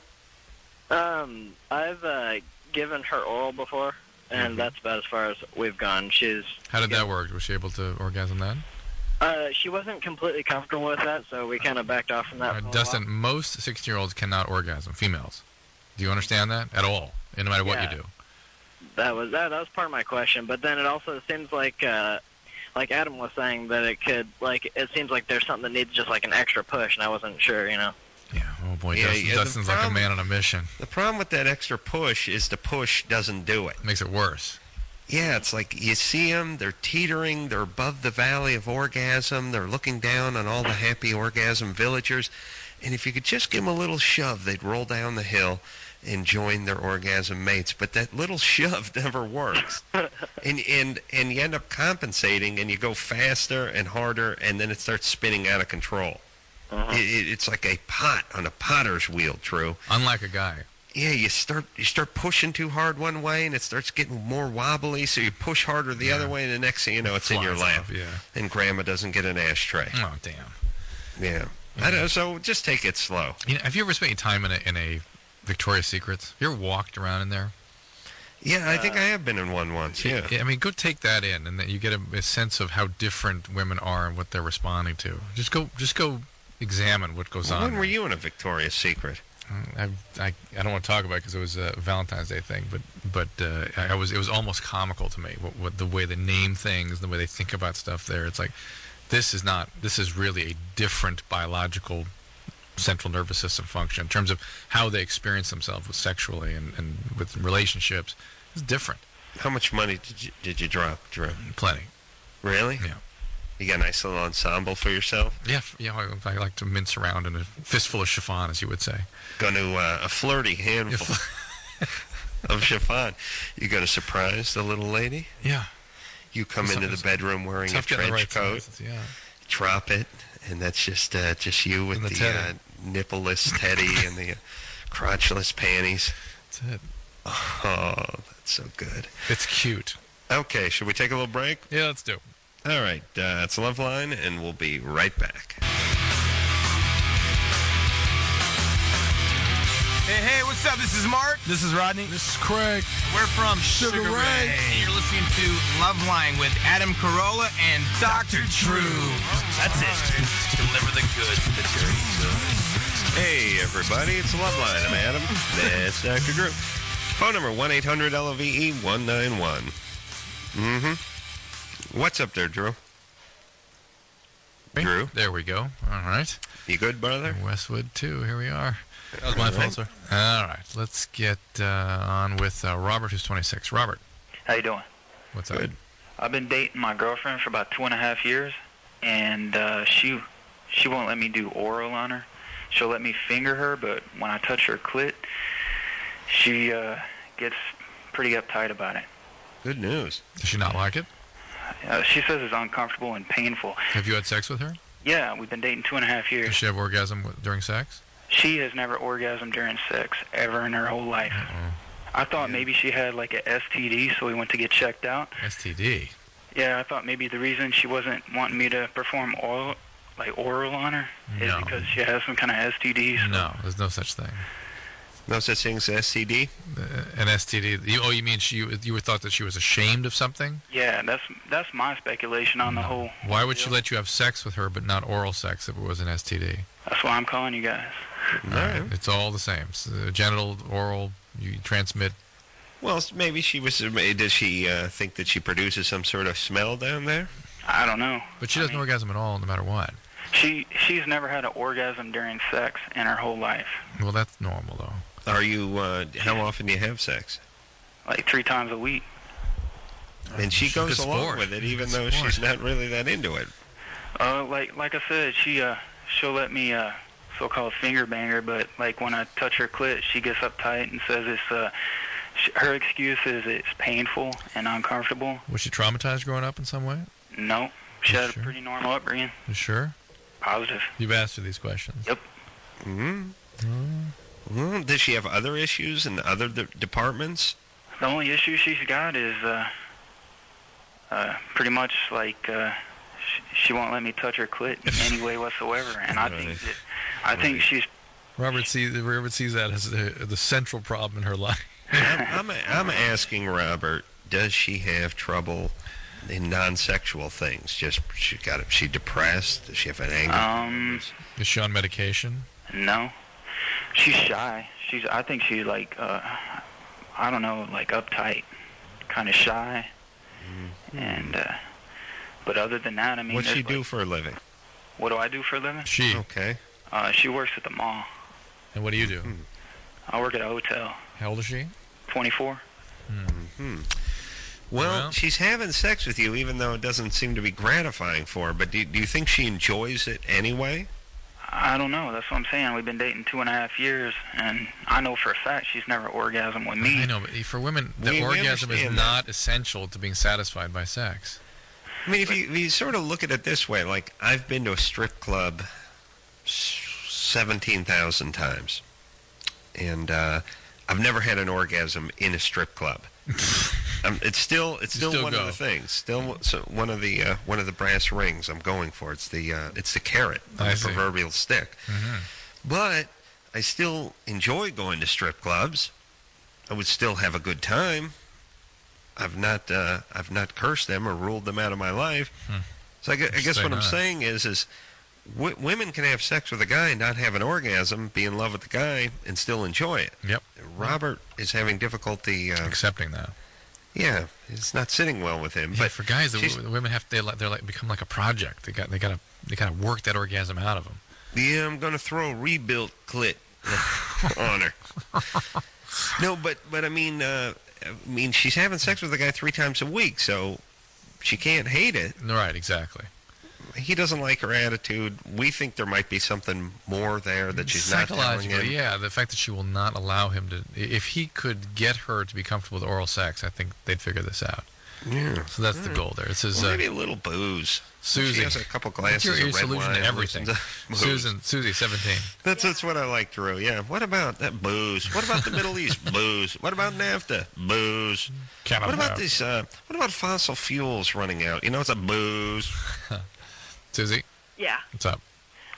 Um, I've uh, given her oral before, and Mhm. that's about as far as we've gone. She's How did Yeah. that work? Was she able to orgasm then? uh, she wasn't completely comfortable with that, so we kind of backed off from that. Uh, for a Dustin, while. most sixteen-year-olds cannot orgasm. Females. Do you understand that at all? And no matter what Yeah. you do. That was that, that was part of my question, but then it also seems like uh, like Adam was saying that it could like it seems like there's something that needs just like an extra push, and I wasn't sure, you know. Yeah. Oh boy, Yeah, Dustin, yeah, the Dustin's like a problem- man on a mission. The problem with that extra push is the push doesn't do it. Makes it worse. Yeah, it's like you see them, they're teetering, they're above the valley of orgasm, they're looking down on all the happy orgasm villagers, and if you could just give them a little shove, they'd roll down the hill and join their orgasm mates. But that little shove never works. and, and, and you end up compensating, and you go faster and harder, and then it starts spinning out of control. Uh-huh. It, it, it's like a pot on a potter's wheel, True. Unlike a guy. Yeah, you start you start pushing too hard one way, and it starts getting more wobbly. So you push harder the Yeah. other way, and the next thing you know, it's in your Flies lap, off, yeah. and Grandma doesn't get an ashtray. Oh damn. Yeah, I don't, so just take it slow. You know, have you ever spent any time in a in a Victoria's Secrets? Have you ever walked around in there? Yeah, I think I have been in one once. Yeah, I mean, go take that in, and then you get a, a sense of how different women are and what they're responding to. Just go, just go examine what goes on. when were there. you in a Victoria's Secret? I, I, I don't want to talk about it because it was a Valentine's Day thing, but but uh, I I was it was almost comical to me what, what the way they name things, the way they think about stuff there. It's like this is not this is really a different biological central nervous system function in terms of how they experience themselves with sexually and, and with relationships. It's different. How much money did you, did you drop, Drew? Plenty. Really? Yeah. You got a nice little ensemble for yourself? Yeah, f- yeah. I, I like to mince around in a fistful of chiffon, as you would say. Going to uh, a flirty handful of chiffon. You going to surprise the little lady? Yeah. You come It's- into the it's bedroom wearing a Tough getting the trench right coat, sizes, yeah. drop it, and that's just uh, just you with And the the, teddy. uh, nippleless teddy and the uh, crotchless panties. That's it. Oh, that's so good. It's cute. Okay, should we take a little break? Yeah, let's do it. All right, uh, it's Loveline, and we'll be right back. Hey, hey, what's up? This is Mark. This is Rodney. This is Craig. We're from Sugar, Sugar Ray. Ray. And you're listening to Love Line with Adam Carolla and Doctor Drew. That's it. Deliver the goods, the dirty goods. Hey, everybody, it's Love Line. I'm Adam. That's Doctor Drew. Phone number one eight hundred L O V E one nine one. Mm-hmm. What's up there, Drew? Drew? There we go. All right. You good, brother? Westwood, too. Here we are. That was my fault, sir. All right. Let's get uh, on with uh, Robert, who's twenty-six. Robert. How you doing? What's up? Good. I've been dating my girlfriend for about two and a half years, and uh, she she won't let me do oral on her. She'll let me finger her, but when I touch her clit, she uh, gets pretty uptight about it. Good news. Does she not like it? Uh, she says it's uncomfortable and painful. Have you had sex with her? Yeah, we've been dating two and a half years. Does she have orgasm w- during sex? She has never orgasmed during sex ever in her whole life. Uh-oh. I thought maybe she had like a S T D, so we went to get checked out. S T D? Yeah, I thought maybe the reason she wasn't wanting me to perform oral, like oral on her is No. because she has some kind of S T D. So. No, there's no such thing. No such thing as S T D? Uh, an S T D. You, oh, you mean she? You were thought that she was ashamed of something? Yeah, that's that's my speculation on the whole. Why would she let you have sex with her but not oral sex if it was an S T D? That's why I'm calling you guys. All right. It's all the same. So, uh, genital, oral, you transmit. Well, maybe she was. Does she uh, think that she produces some sort of smell down there? I don't know. But she doesn't orgasm at all, no matter what. She she's never had an orgasm during sex in her whole life. Well, that's normal, though. Are you? Uh, how often do you have sex? Like three times a week. And she She's goes good along sport. with it, even Good though sport. she's not really that into it. Uh, like like I said, she uh she'll let me uh so-called finger banger, but like when I touch her clit, she gets uptight and says it's uh sh- her excuse is it's painful and uncomfortable. Was she traumatized growing up in some way? No, she You had sure? a pretty normal upbringing. You sure? Positive. You've asked her these questions. Yep. Mm-hmm. Well, does she have other issues in other de- departments? The only issue she's got is uh, uh, pretty much like uh, sh- she won't let me touch her clit in any way whatsoever, and I think Right. that I think she's Robert sees Robert sees that as the, the central problem in her life. I'm, I'm, I'm asking Robert, does she have trouble in non-sexual things? Just she got she depressed? Does she have an anger? um Is she on medication? no, she's shy. She's I think she's like uh, I don't know, like uptight, kind of shy, and uh, but other than that, I mean, What's she there's, do like, for a living? what do I do for a living? She. Okay. Uh, she works at the mall. And what do you do? I work at a hotel. How old is she? twenty-four. Hmm. Well, Well- she's having sex with you, even though it doesn't seem to be gratifying for her. But do, do you think she enjoys it anyway? I don't know. That's what I'm saying. We've been dating two and a half years, and I know for a fact she's never orgasmed with me. I know, but for women, the We- we orgasm is understand not essential to being satisfied by sex. I mean, if you, if you sort of look at it this way, like I've been to a strip club seventeen thousand times, and uh, I've never had an orgasm in a strip club. um, it's still it's You still, still one go. of the things, still so one of the uh, one of the brass rings I'm going for. It's the uh, it's the carrot on I the see. proverbial stick. Mm-hmm. But I still enjoy going to strip clubs. I would still have a good time. I've not uh, I've not cursed them or ruled them out of my life. Hmm. So I, gu- I guess Say what I'm not. saying is is w- women can have sex with a guy and not have an orgasm, be in love with the guy, and still enjoy it. Yep. Robert is having difficulty. Uh, Accepting that. yeah, it's not sitting well with him. Yeah, but for guys, the, she's- w- the women have they like they're like become like a project. They got they got to they got to work that orgasm out of them. Yeah, I'm going to throw a rebuilt clit on her. No, but but I mean, uh, I mean, she's having sex with the guy three times a week, so she can't hate it. Right, exactly. He doesn't like her attitude. We think there might be something more there that she's not telling Psychologically, him. yeah, the fact that she will not allow him to. If he could get her to be comfortable with oral sex, I think they'd figure this out. Yeah. So that's the goal there. It says Well, uh, maybe a little booze. Susie. She has a couple What's glasses your, your of red solution wine. to everything? listen to booze. Susan, Susie, seventeen. That's that's what I like, Drew. Yeah. What about that booze? What about the Middle East? Booze. What about NAFTA? Booze. Cannot What about have. this? Uh, what about fossil fuels running out? You know, it's a booze. Susie, Yeah. what's up?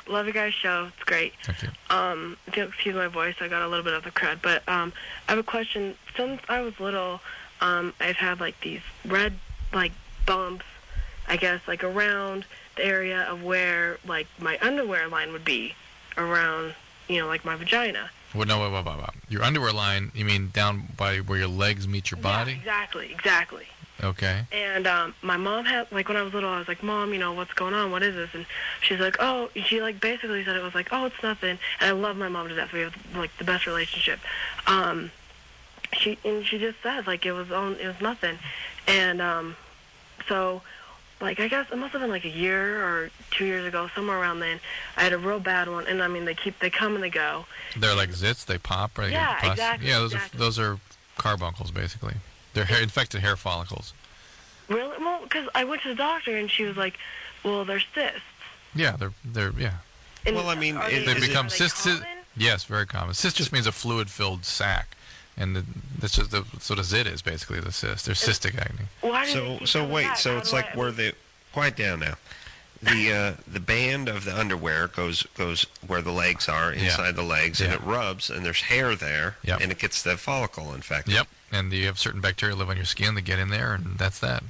love your guys' show. It's great. Thank you. Um, if you'll excuse my voice, I got a little bit of a crud. But um, I have a question. Since I was little, um, I've had, like, these red, like, bumps, I guess, like, around the area of where, like, my underwear line would be around, you know, like, my vagina. Well, no, wait, wait, wait, wait. Your underwear line, you mean down by where your legs meet your body? Yeah, exactly, exactly. Okay. And um, my mom had, like, when I was little, I was like, Mom, you know, what's going on? What is this? And she's like, oh, she, like, basically said it was like, oh, it's nothing. And I love my mom to death. We have, like, the best relationship. Um, she and she just said, like, it was on, it was nothing. And um, so, like, I guess it must have been, like, a year or two years ago, somewhere around then. I had a real bad one. And, I mean, they keep, they come and they go. They're like zits. They pop, right? Yeah, Pus- exactly, Yeah, those exactly. are those are carbuncles, basically. They're hair, infected hair follicles. Really? Well, because I went to the doctor, and she was like, well, they're cysts. Yeah, they're they're yeah. And Well, I mean, are it- They is become are they cysts. common? Yes, very common. Cyst just means a fluid-filled sac, and the, that's just the, that's what a zit is basically. The cyst. They're cystic acne. Why do they So keep so coming wait, back? so How it's do like I- where the quiet down now. The uh, the band of the underwear goes goes where the legs are, Yeah. inside the legs, and Yeah. it rubs, and there's hair there, Yep. and it gets the follicle infected. Yep, and you have certain bacteria live on your skin that get in there, and that's that.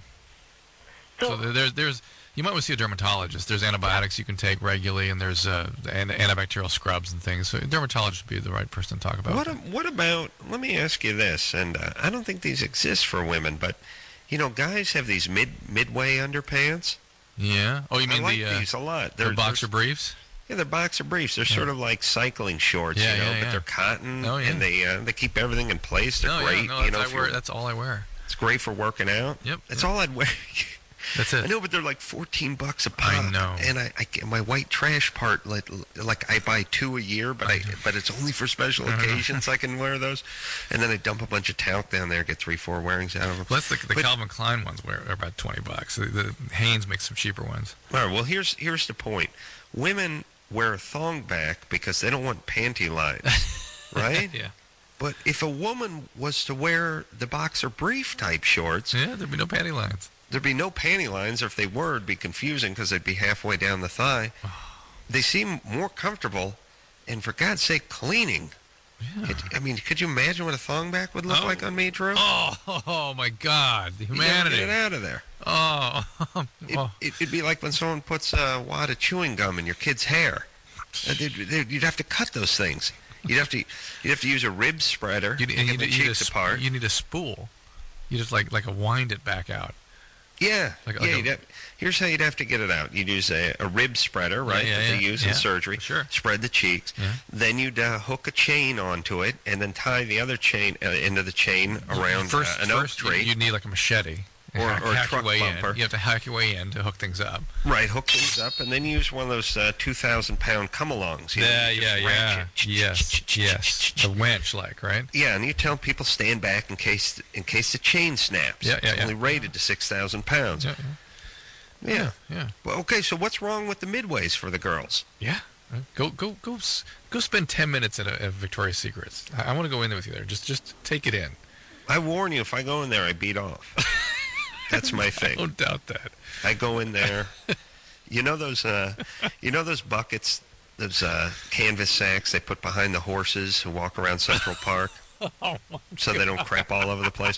So, there- there's there's you might want to see a dermatologist. There's antibiotics you can take regularly, and there's uh, an- antibacterial scrubs and things. So a dermatologist would be the right person to talk about. What a- what about? Let me ask you this, and uh, I don't think these exist for women, but you know, guys have these mid midway underpants. Yeah. Oh, you mean I like the uh, these a lot. They're They're boxer they're- briefs. Yeah, they're boxer briefs. They're Yeah. sort of like cycling shorts, Yeah, you know, yeah, but yeah. they're cotton, Oh, yeah. and they uh, they keep everything in place. They're No, great. yeah, no, you that's, know, I if wear, you're- that's all I wear. it's great for working out. Yep. That's all I'd wear. That's it. I know, but they're like fourteen bucks a pop. I know. And I, I get my white trash part, like, like I buy two a year, but I, but it's only for special occasions I can wear those. And then I dump a bunch of talc down there, get three, four wearings out of them. Well, that's the, the But- Calvin Klein ones were are about twenty bucks. The, the Hanes makes some cheaper ones. All right, well, here's here's the point. Women wear a thong back because they don't want panty lines, right? Yeah. But if a woman was to wear the boxer brief type shorts, Yeah, there'd be no panty lines. there'd be no panty lines, or if they were, it'd be confusing because they'd be halfway down the thigh. They seem more comfortable, and for God's sake, cleaning. Yeah. Could, I mean, could you imagine what a thong back would look Oh. like on me, Drew? Oh, oh my God, the You gotta humanity. get it out of there. Oh, It, oh. it, it'd be like when someone puts a wad of chewing gum in your kid's hair. Uh, they'd- they'd- You'd have to cut those things. You'd have to you'd have to use a rib spreader You, to and get you, the need- you need a cheeks sp- apart. you need a spool. You just like like a wind it back out. Yeah, Like- yeah. like a- you'd have, here's how you'd have to get it out. You'd use a, a rib spreader, right, yeah, that they yeah, use yeah, in surgery. sure. Spread the cheeks. Yeah. Then you'd uh, hook a chain onto it, and then tie the other chain uh, into the chain around first, uh, an first oak tree. You, you need like a machete. Or- hack, or a hack truck your way bumper. in. You have to hack your way in to hook things up. Right, hook things up, and then use one of those uh, two thousand pound come-alongs. you know, Yeah, you yeah, just yeah. ratchet. Yes, yes. The winch, like, right? Yeah, and you tell people stand back in case in case the chain snaps. Yeah, yeah, it's yeah. only rated to six thousand pounds. Yeah, Yeah. yeah, yeah. Well, okay, so what's wrong with the midways for the girls? Yeah. Go, go, go, s- go! Spend ten minutes at, a, at Victoria's Secrets. I, I want to go in there with you there. Just, just take it in. I warn you, if I go in there, I beat off. That's my thing. Don't doubt that. I go in there. You know those, uh, you know those buckets, those uh, canvas sacks they put behind the horses who walk around Central Park, Oh, my so they don't crap all over the place.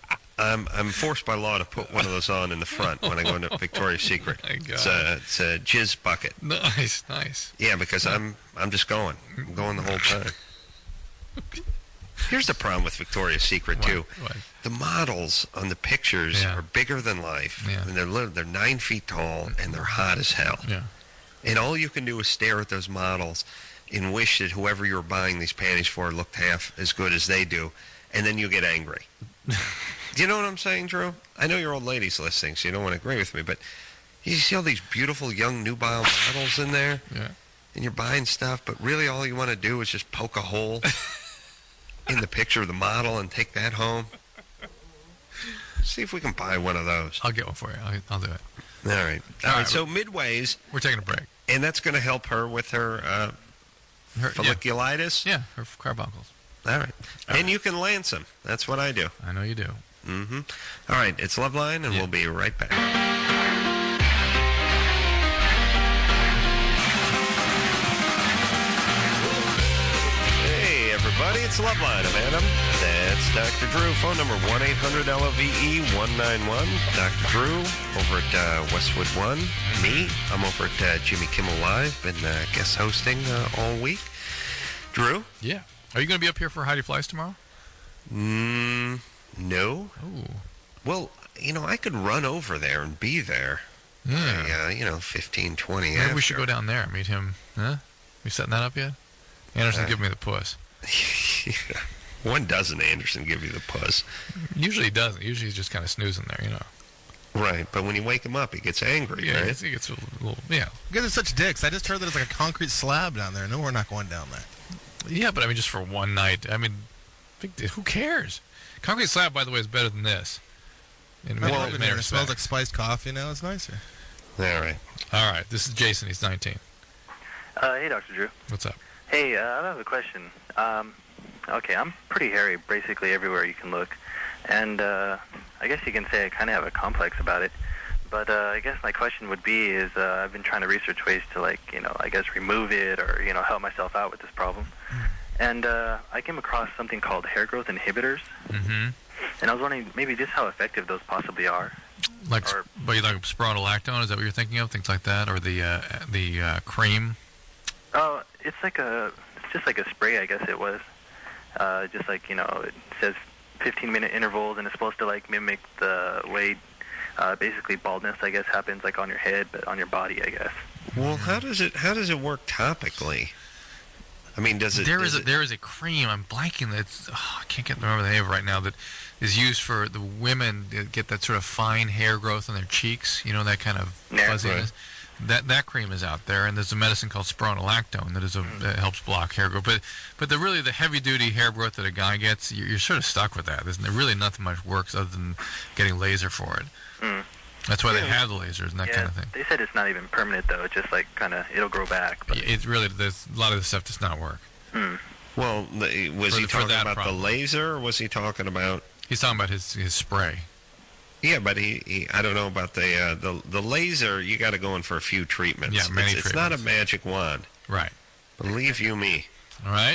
I'm I'm forced by law to put one of those on in the front when I go into Victoria's Secret. Oh, my God. It's a it's a jizz bucket. Nice, nice. Yeah, because I'm I'm just going. I'm going the whole time. Here's the problem with Victoria's Secret too. What? The models on the pictures Yeah. are bigger than life, Yeah. and they're li- they're nine feet tall and they're hot as hell. Yeah. And all you can do is stare at those models and wish that whoever you're buying these panties for looked half as good as they do, and then you get angry. Do you know what I'm saying, Drew? I know your old lady's listening, so you don't want to agree with me, but you see all these beautiful young nubile models in there, Yeah. and you're buying stuff, but really all you want to do is just poke a hole in the picture of the model and take that home. See if we can buy one of those. I'll get one for you. I'll, I'll do it. All right. All All right, right. so midways, We're taking a break. and that's going to help her with her uh, Her, yeah, folliculitis. yeah, her carbuncles. All right. And you can lance them. That's what I do. I know you do. Mm-hmm. All right. It's Loveline, and Yeah. we'll be right back. everybody. It's Loveline. I'm Adam. That's Doctor Drew. Phone number one eight hundred L O V E one nine one. Doctor Drew over at uh, Westwood One. Me, I'm over at uh, Jimmy Kimmel Live. Been uh, guest hosting uh, all week. Drew? Yeah. Are you going to be up here for Heidi Flies tomorrow? Mm, no. Ooh. Well, you know, I could run over there and be there. Yeah. By, uh, you know, fifteen, twenty Maybe after. we should go down there and meet him. Huh? We setting that up yet? Anderson, Uh, give me the puss. When doesn't Anderson give you the puss? Usually he doesn't. Usually he's just kind of snoozing there, you know. Right, but when you wake him up, he gets angry, Yeah, right? he gets, he gets a little, yeah. You guys are such dicks. I just heard that it's like a concrete slab down there. No, we're not going down there. Yeah, but I mean, just for one night. I mean, big, who cares? Concrete slab, by the way, is better than this. In many, Well, many it respects. smells like spiced coffee now. It's nicer. All right. All right, this is Jason. He's nineteen. Uh, hey, Doctor Drew. What's up? Hey, uh, I have a question. Um, okay, I'm pretty hairy basically everywhere you can look. And uh, I guess you can say I kind of have a complex about it. But uh, I guess my question would be is uh, I've been trying to research ways to, like, you know, I guess remove it or, you know, help myself out with this problem. And uh, I came across something called hair growth inhibitors. Mm-hmm. And I was wondering maybe just how effective those possibly are. Like, Or- but you like spironolactone? Is that what you're thinking of? Things like that, or the uh, the uh, cream? Oh, it's like a, it's just like a spray, I guess it was. Uh, just like, you know, it says fifteen minute intervals, and it's supposed to like mimic the way, uh, basically baldness, I guess, happens like on your head, but on your body, I guess. Well, how does it how does it work topically? I mean, does it? There does is a, it, there is a cream. I'm blanking. That's oh, I can't get remember the name of it right now. That is used for the women that get that sort of fine hair growth on their cheeks. You know, that kind of Yeah, fuzziness. That that cream is out there, and there's a medicine called spironolactone that is a that helps block hair growth. But but the really the heavy duty hair growth that a guy gets, you're, you're sort of stuck with that. There's really nothing much works other than getting laser for it. Mm. That's why they have the lasers and that yeah, kind of thing. They said it's not even permanent though. It's just like kind of it'll grow back. But It really there's a lot of this stuff does not work. Hmm. well, the, was For he the- for talking that about problem. the laser, or was he talking about? He's talking about his his spray. Yeah, but he, he I don't know about the uh, the the laser. You got to go in for a few treatments. Yeah, many it's, it's not a treatments. magic wand. Right. Believe you me. All right.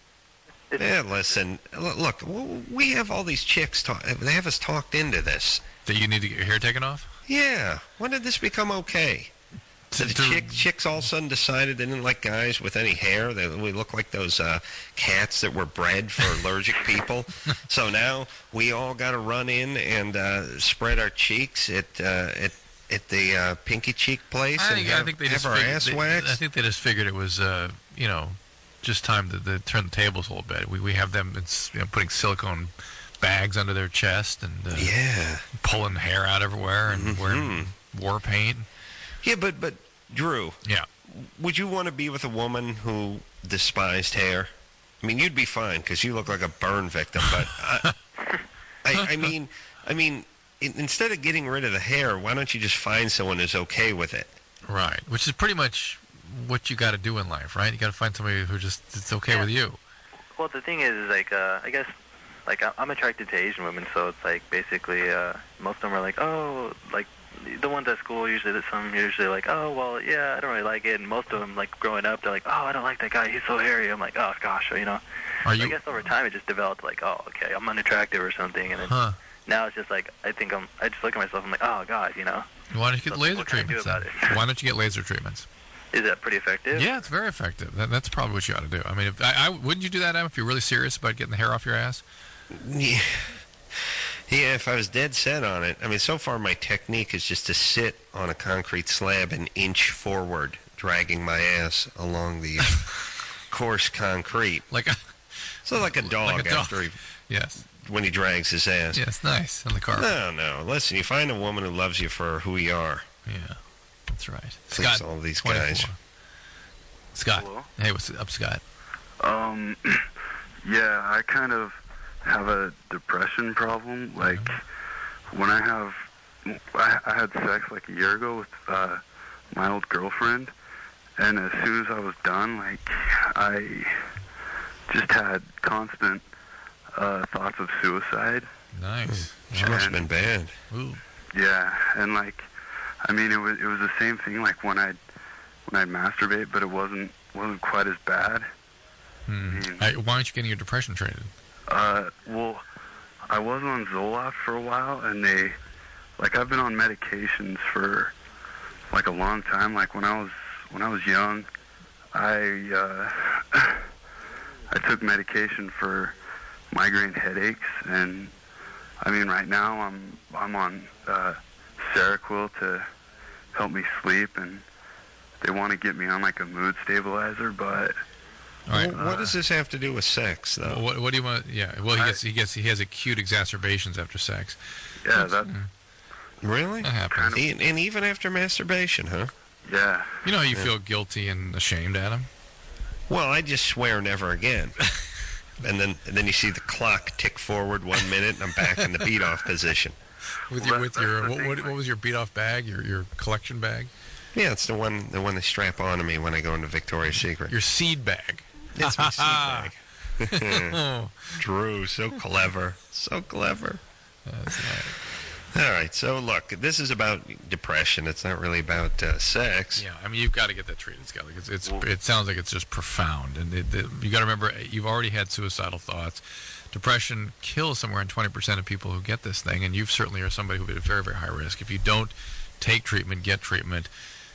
Yeah, listen. l- Look, w- we have all these chicks. Talk, they have us talked into this. That you need to get your hair taken off? Yeah. When did this become okay? So the To- chick, chicks all of a sudden decided they didn't like guys with any hair. That we look like those uh, cats that were bred for allergic people. So now we all got to run in and uh, spread our cheeks at uh, at at the uh, Pinky Cheek place I and think, have, I think they have just our figured, ass they- waxed. I think they just figured it was, uh, you know, just time to, to turn the tables a little bit. We we have them it's, you know, putting silicone bags under their chest and uh, yeah, pulling hair out everywhere and wearing war paint. Yeah, but but Drew, Yeah. would you want to be with a woman who despised hair? I mean, you'd be fine because you look like a burn victim. But I, I, I mean, I mean, in, instead of getting rid of the hair, why don't you just find someone who's okay with it? Right. Which is pretty much what you got to do in life, right? You got to find somebody who just it's okay with you. Well, the thing is, is like, uh, I guess, like, I- I'm attracted to Asian women, so it's like, basically, uh, most of them are like, oh, like, the ones at school, usually, that some usually like, oh, well, yeah, I don't really like it, and most of them, like, growing up, they're like, oh, I don't like that guy, he's so hairy. I'm like, oh, gosh, you know. Are So you? I guess over time, it just developed, like, oh, okay, I'm unattractive or something, and then Huh. now it's just like, I think I'm, I just look at myself, I'm like, oh, God, you know. Why don't you get So laser what can I do treatments? about then? Why don't you get laser treatments? Is that pretty effective? Yeah, it's very effective. That, that's probably what you ought to do. I mean, if, I, I wouldn't you do that, Adam, if you're really serious about getting the hair off your ass? Yeah. Yeah, if I was dead set on it. I mean, so far my technique is just to sit on a concrete slab an inch forward, dragging my ass along the uh, coarse concrete. Like a, so like a dog like a dog. after he, yes, when he drags his ass. Yes, nice on the carpet. No, no. Listen, you find a woman who loves you for who you are. Yeah, that's right. Please, Scott, all these twenty-four. guys. Scott, Hello? hey, what's up, Scott? Um, yeah, I kind of have a depression problem. Like, when I have, I, I had sex like a year ago with uh, my old girlfriend, and as soon as I was done, like, I just had constant uh, thoughts of suicide. Nice. She must have been bad. Ooh. Yeah, and like, I mean, it was it was the same thing. Like when I when I'd masturbate, but it wasn't wasn't quite as bad. Hmm. Hey, why aren't you getting your depression treated? Uh, well, I was on Zoloft for a while, and they, like, I've been on medications for like a long time. Like when I was when I was young, I uh, I took medication for migraine headaches, and I mean, right now I'm I'm on uh, Seroquel to help me sleep, and they want to get me on like a mood stabilizer, but. All right. Well, what does this have to do with sex, though? What, what do you want? Yeah. Well, he gets he gets he has acute exacerbations after sex. Yeah, that really that happens. E- and even after masturbation, huh? Yeah. You know how you Yeah. feel guilty and ashamed, Adam? Well, I just swear never again. and then and then you see the clock tick forward one minute, and I'm back in the beat off position. With your with your what, what, what was your beat off bag? Your your collection bag? Yeah, it's the one the one they strap onto me when I go into Victoria's Secret. Your seed bag. It's my seed bag. Drew, so clever. So clever. That's right. All right, so look, this is about depression. It's not really about uh, sex. Yeah, I mean, you've got to get that treated, Skelly. It's, it's it sounds like it's just profound, and it, it, you got to remember you've already had suicidal thoughts. Depression kills somewhere in twenty percent of people who get this thing, and you certainly are somebody who is at very, very high risk. If you don't take treatment, get treatment,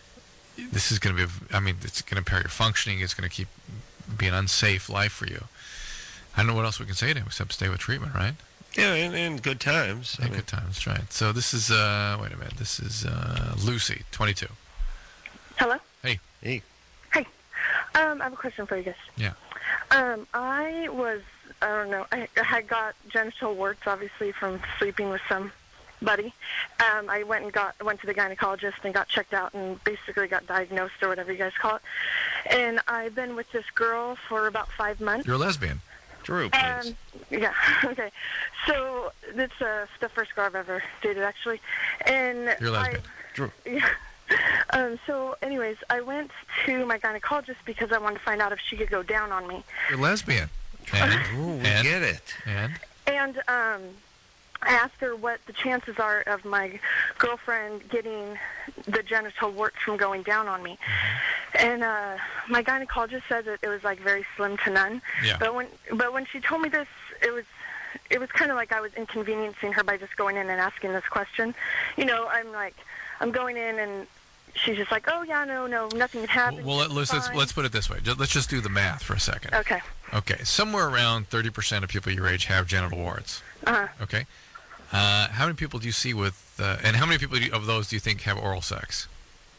this is going to be, I mean, it's going to impair your functioning. It's going to keep be an unsafe life for you. I don't know what else we can say to him except stay with treatment, right? Yeah, in, in good times. In good times, that's right. So this is, uh, wait a minute, this is uh, Lucy, twenty-two. Hello? Hey. Hey. Hey. Um, I have a question for you guys. Yeah. Um, I was, I don't know, I, I had got genital warts, obviously, from sleeping with somebody. Um, I went and got, went to the gynecologist and got checked out and basically got diagnosed or whatever you guys call it. And I've been with this girl for about five months. You're a lesbian. Drew, please. Um, yeah, okay. So it's uh, the first girl I've ever dated, actually. And You're a lesbian. I, Drew. Yeah. Um, so, anyways, I went to my gynecologist because I wanted to find out if she could go down on me. You're lesbian. And? Ooh, we and? get it. And? And um, I asked her what the chances are of my girlfriend getting the genital warts from going down on me. And uh, my gynecologist said that it was like very slim to none. Yeah. But when but when she told me this, it was it was kind of like I was inconveniencing her by just going in and asking this question. You know, I'm like I'm going in and she's just like, oh yeah, no, no, nothing had happened. Well, let, let's, let's Fine. let's put it this way. Just, let's just do the math for a second. Okay. Okay. Somewhere around thirty percent of people your age have genital warts. Uh-huh. Okay. Uh, how many people do you see with, uh, and how many people do you, of those do you think have oral sex?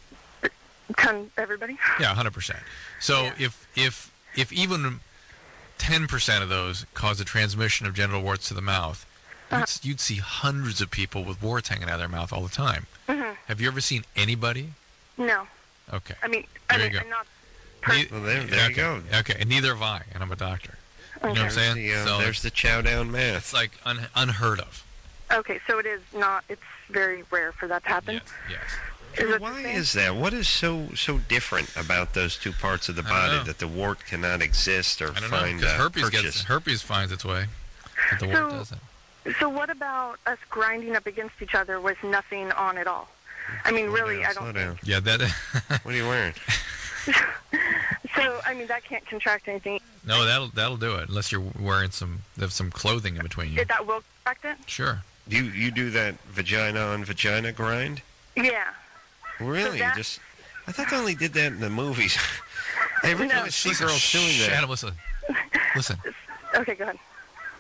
Can everybody? Yeah, one hundred percent. So Yeah. if if if even ten percent of those cause the transmission of genital warts to the mouth, Uh-huh. you'd, you'd see hundreds of people with warts hanging out of their mouth all the time. Mhm. Have you ever seen anybody? No. Okay. I mean, I There mean, you go. I'm not. Ne- Well, there, there okay. you go. Okay, and neither have I, and I'm a doctor. You know what I'm Okay. saying? The, uh, so there's the chow down math. it's like un- unheard of. Okay, so it is not. It's very rare for that to happen. Yes. Yes. Is it Why the same? is that? What is so so different about those two parts of the I don't body know. that the wart cannot exist or I don't know find because uh, herpes purchase? gets herpes finds its way, but the wart So- doesn't. So what about us grinding up against each other with nothing on at all? I mean, Slow really, down, I slow don't. down. Yeah, that. What are you wearing? So I mean, that can't contract anything. No, that'll that'll do it unless you're wearing some there's some clothing in between you. If that will contract it? Sure. You you do that vagina on vagina grind? Yeah. Really? that- Just I thought they only did that in the movies. Every No. time I see Listen, girls doing shh, that. Adam, listen. Listen. Okay, go ahead.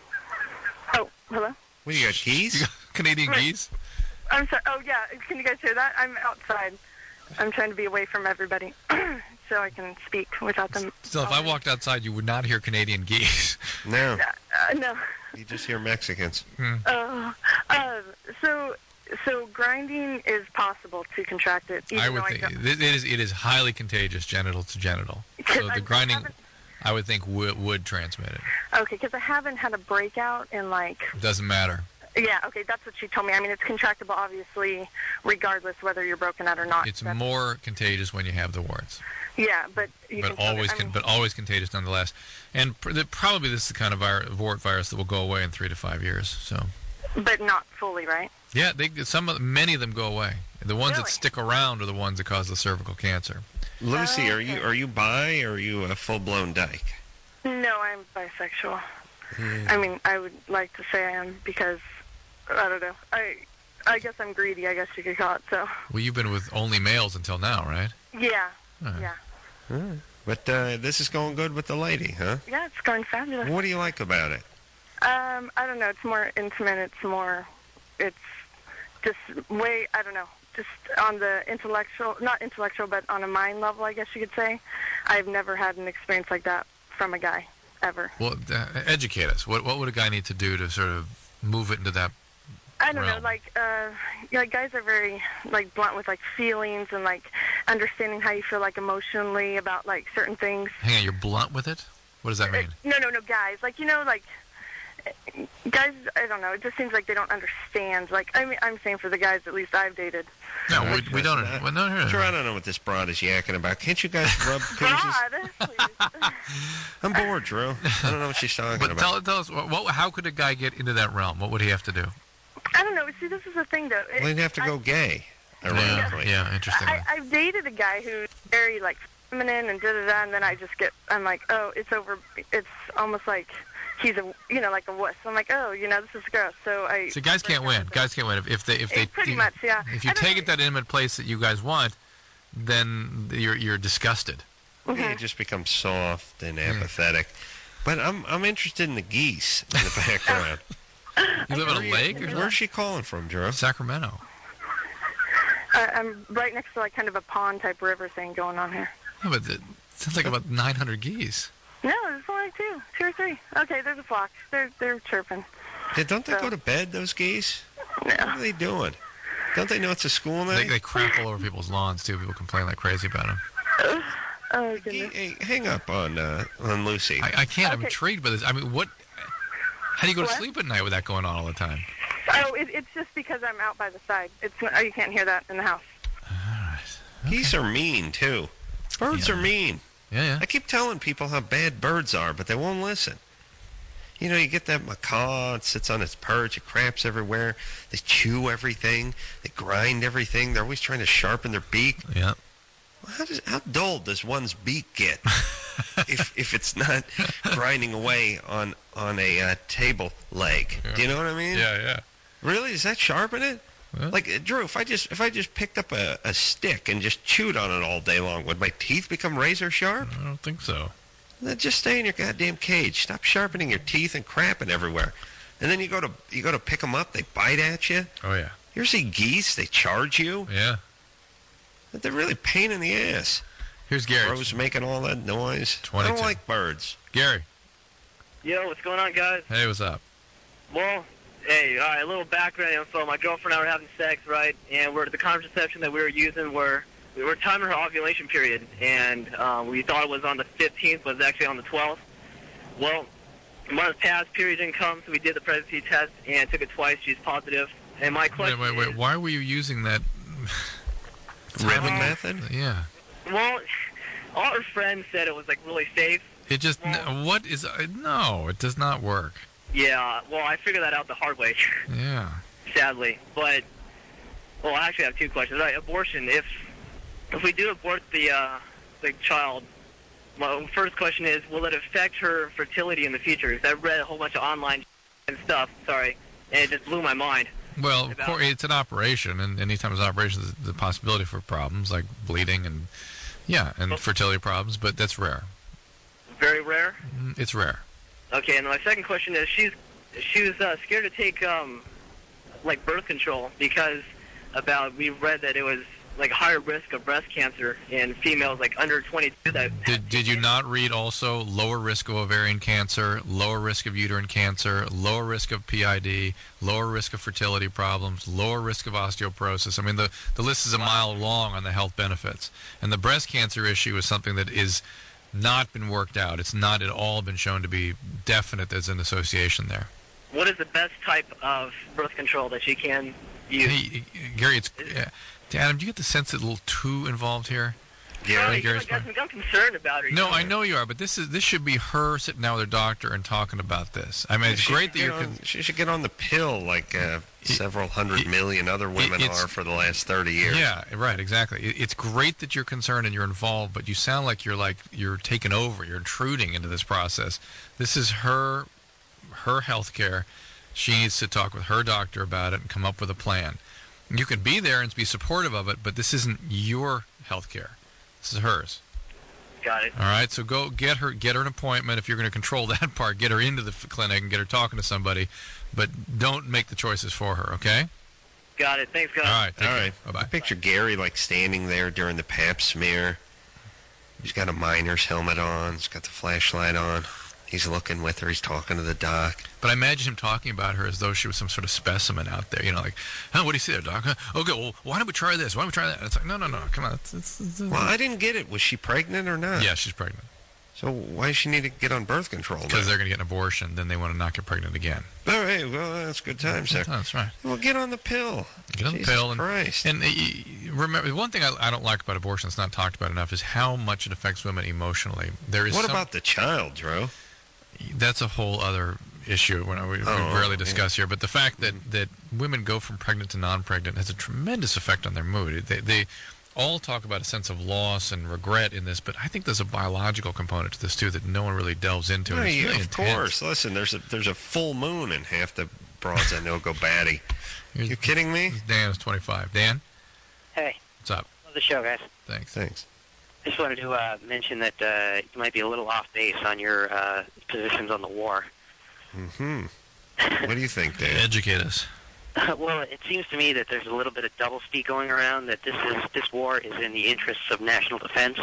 Oh, hello. What do you got, keys? Canadian Right. geese? I'm sorry. Oh yeah, can you guys hear that? I'm outside. I'm trying to be away from everybody so I can speak without them. So if I walked outside, you would not hear Canadian geese. No, Uh, no. you just hear Mexicans. Uh, uh, so, so grinding is possible to contract it. Even I would though think don't- it it is it is highly contagious, genital to genital. Because So I the grinding, haven't- I would think would would transmit it. Okay, because I haven't had a breakout in like. It doesn't matter. Yeah. Okay, that's what she told me. I mean, it's contractable, obviously, regardless whether you're broken out or not. It's That's- more contagious when you have the warts, Yeah, but you but can. still- always I con- mean, but always contagious nonetheless. And pr- the, probably this is the kind of vir- wart virus that will go away in three to five years. So but not fully, right? yeah, they some of, many of them go away. The ones that Really? stick around are the ones that cause the cervical cancer. Lucy, Oh, are you okay. are you bi or are you a full blown dyke? No, I'm bisexual. Mm. I mean, I would like to say I am because, I don't know. I I guess I'm greedy, I guess you could call it, so. Well, you've been with only males until now, right? Yeah, All right. yeah. All right. But uh, this is going good with the lady, huh? Yeah, it's going fabulous. What do you like about it? Um, I don't know. It's more intimate. It's more, it's just way, I don't know, just on the intellectual, not intellectual, but on a mind level, I guess you could say. I've never had an experience like that from a guy, ever. Well, uh, educate us. What what would a guy need to do to sort of move it into that I don't realm? know, like, uh, yeah, like guys are very, like, blunt with, like, feelings and, like, understanding how you feel, like, emotionally about, like, certain things. Hang on, you're blunt with it? What does that mean? No, no, no, guys. Like, you know, like, guys, I don't know. It just seems like they don't understand. Like, I mean, I'm saying for the guys at least I've dated. No, we, we don't. Well, no, no, no. Sure, I don't know what this broad is yakking about. Can't you guys rub peaches? God, I'm bored, Drew. I don't know what she's talking But about. tell, tell us, what, what, how could a guy get into that realm? What would he have to do? I don't know. See, this is the thing, though. Well, he'd have to go gay, ironically. Yeah, interesting. I, I've dated a guy who's very, like, feminine and da-da-da, and then I just get, I'm like, oh, it's over, it's almost like he's a, you know, like a wuss. I'm like, oh, you know, this is gross. So I... So guys can't win. Guys can't win. If, if they... If they Pretty much, yeah. If you take it that intimate place that you guys want, then you're you're disgusted. Yeah, you just become soft and apathetic. But I'm I'm interested in the geese in the background. You live on a lake? Or Where's she calling from, Drew? Sacramento. I, I'm right next to, like, kind of a pond-type river thing going on here. Yeah, but it sounds like about nine hundred geese. No, there's only like two, two or three. Okay, there's a flock. They're they're chirping. Yeah, don't they So- go to bed, those geese? What are they doing? Don't they know it's a school night? They, they crap all over people's lawns, too. People complain like crazy about them. Oh, goodness. Hey, hang up on uh, on Lucy. I, I can't. I'm Okay. intrigued by this. I mean, what... How do you go to What? sleep at night with that going on all the time? Oh, it, it's just because I'm out by the side. It's oh, you can't hear that in the house. Geese are mean, too. Birds are mean. Yeah, yeah. I keep telling people how bad birds are, but they won't listen. You know, you get that macaw, it sits on its perch, it craps everywhere. They chew everything. They grind everything. They're always trying to sharpen their beak. Yeah. How, does, how dull does one's beak get if if it's not grinding away on on a uh, table leg? Do you know what I mean? Yeah, yeah. Really? Does that sharpen it? Well- Like, uh, Drew, if I just if I just picked up a, a stick and just chewed on it all day long, would my teeth become razor sharp? I don't think so. Then just stay in your goddamn cage. Stop sharpening your teeth and crapping everywhere. And then you go to you go to pick them up, they bite at you. Oh, yeah. You ever see geese? They charge you. Yeah. They're really a pain in the ass. Here's Gary. Crows making all that noise. I twenty-two. don't like birds. Gary. Yo, what's going on, guys? Hey, what's up? Well, hey, all right, a little background info. My girlfriend and I were having sex, right? And we're the contraception that we were using were we were timing her ovulation period, and um, we thought it was on the fifteenth, but it's actually on the twelfth. Well, a month passed, period didn't come, so we did the pregnancy test and took it twice. She's positive. And my question Wait, wait, wait. Why were you using that... Ribbon method? Yeah. is, well, all her friends said it was like really safe. It just... n- what is... Uh, no, it does not work. Yeah, well, I figured that out the hard way. Yeah. Sadly, but well, I actually have two questions. Right, abortion. If if we do abort the uh, the child, my first question is, will it affect her fertility in the future? Because I read a whole bunch of online and stuff. Sorry, and it just blew my mind. Well, of course, it's an operation, and anytime it's an operation, there's the possibility for problems like bleeding and, yeah, and fertility problems, but that's rare. Very rare. Mm, It's rare. Okay, and my second question is, she's she was uh, scared to take um, like birth control because about we read that it was like higher risk of breast cancer in females like under twenty-two. That Did, did you not read also lower risk of ovarian cancer, lower risk of uterine cancer, lower risk of P I D, lower risk of fertility problems, lower risk of osteoporosis? I mean, the, the list is a mile long on the health benefits. And the breast cancer issue is something that is not been worked out. It's not at all been shown to be definite there's an association there. what is the best type of birth control that she can use? Hey, Gary, it's, uh, Adam, do you get the sense it's a little too involved here? Gary. Gary's I'm, I'm concerned about her. No, I know you are, but this is this should be her sitting down with her doctor and talking about this. I mean, it's She great should that get you're. on- Con- she should get on the pill like uh, several hundred million other women it's- are for the last thirty years. Yeah, right, exactly. It- It's great that you're concerned and you're involved, but you sound like you're like you're taking over. You're intruding into this process. This is her, her health care. She needs to talk with her doctor about it and come up with a plan. You can be there and be supportive of it, but this isn't your health care. This is hers. Got it. All right, so go get her, get her an appointment. If you're going to control that part, get her into the f- clinic and get her talking to somebody, but don't make the choices for her. Okay? Got it. Thanks, guys. All right. All right. Bye-bye. I picture Gary like standing there during the pap smear. He's got a miner's helmet on. He's got the flashlight on. He's looking with her. He's talking to the doc. But I imagine him talking about her as though she was some sort of specimen out there. You know, like, oh, what do you see there, doc? Huh? Okay, well, why don't we try this? Why don't we try that? And it's like, no, no, no, come on. It's, it's, it's, Well, I didn't get it. Was she pregnant or not? Yeah, she's pregnant. So why does she need to get on birth control? Because they're going to get an abortion, then they want to not get pregnant again. All right, well, that's good time, sir. That's right. Well, get on the pill. Get on the Jesus pill. And, Christ. and uh, y- remember, one thing I, I don't like about abortion that's not talked about enough is how much it affects women emotionally. There is What some- about the child, Drew? That's a whole other issue when we, we Oh, rarely yeah. discuss here. But the fact that, that women go from pregnant to non-pregnant has a tremendous effect on their mood. They, they all talk about a sense of loss and regret in this, but I think there's a biological component to this too that no one really delves into. No, and it's yeah, really of intense. course. Listen, there's a there's a full moon and half the broads I know go batty. You kidding me? Dan is twenty-five. Dan, Hey, what's up? love the show, guys. Thanks. Thanks. I just wanted to uh, mention that uh, you might be a little off base on your uh, positions on the war. Mm-hmm. What do you think, Dan? Educate us. Well, it seems to me that there's a little bit of doublespeak going around, that this is this war is in the interests of national defense.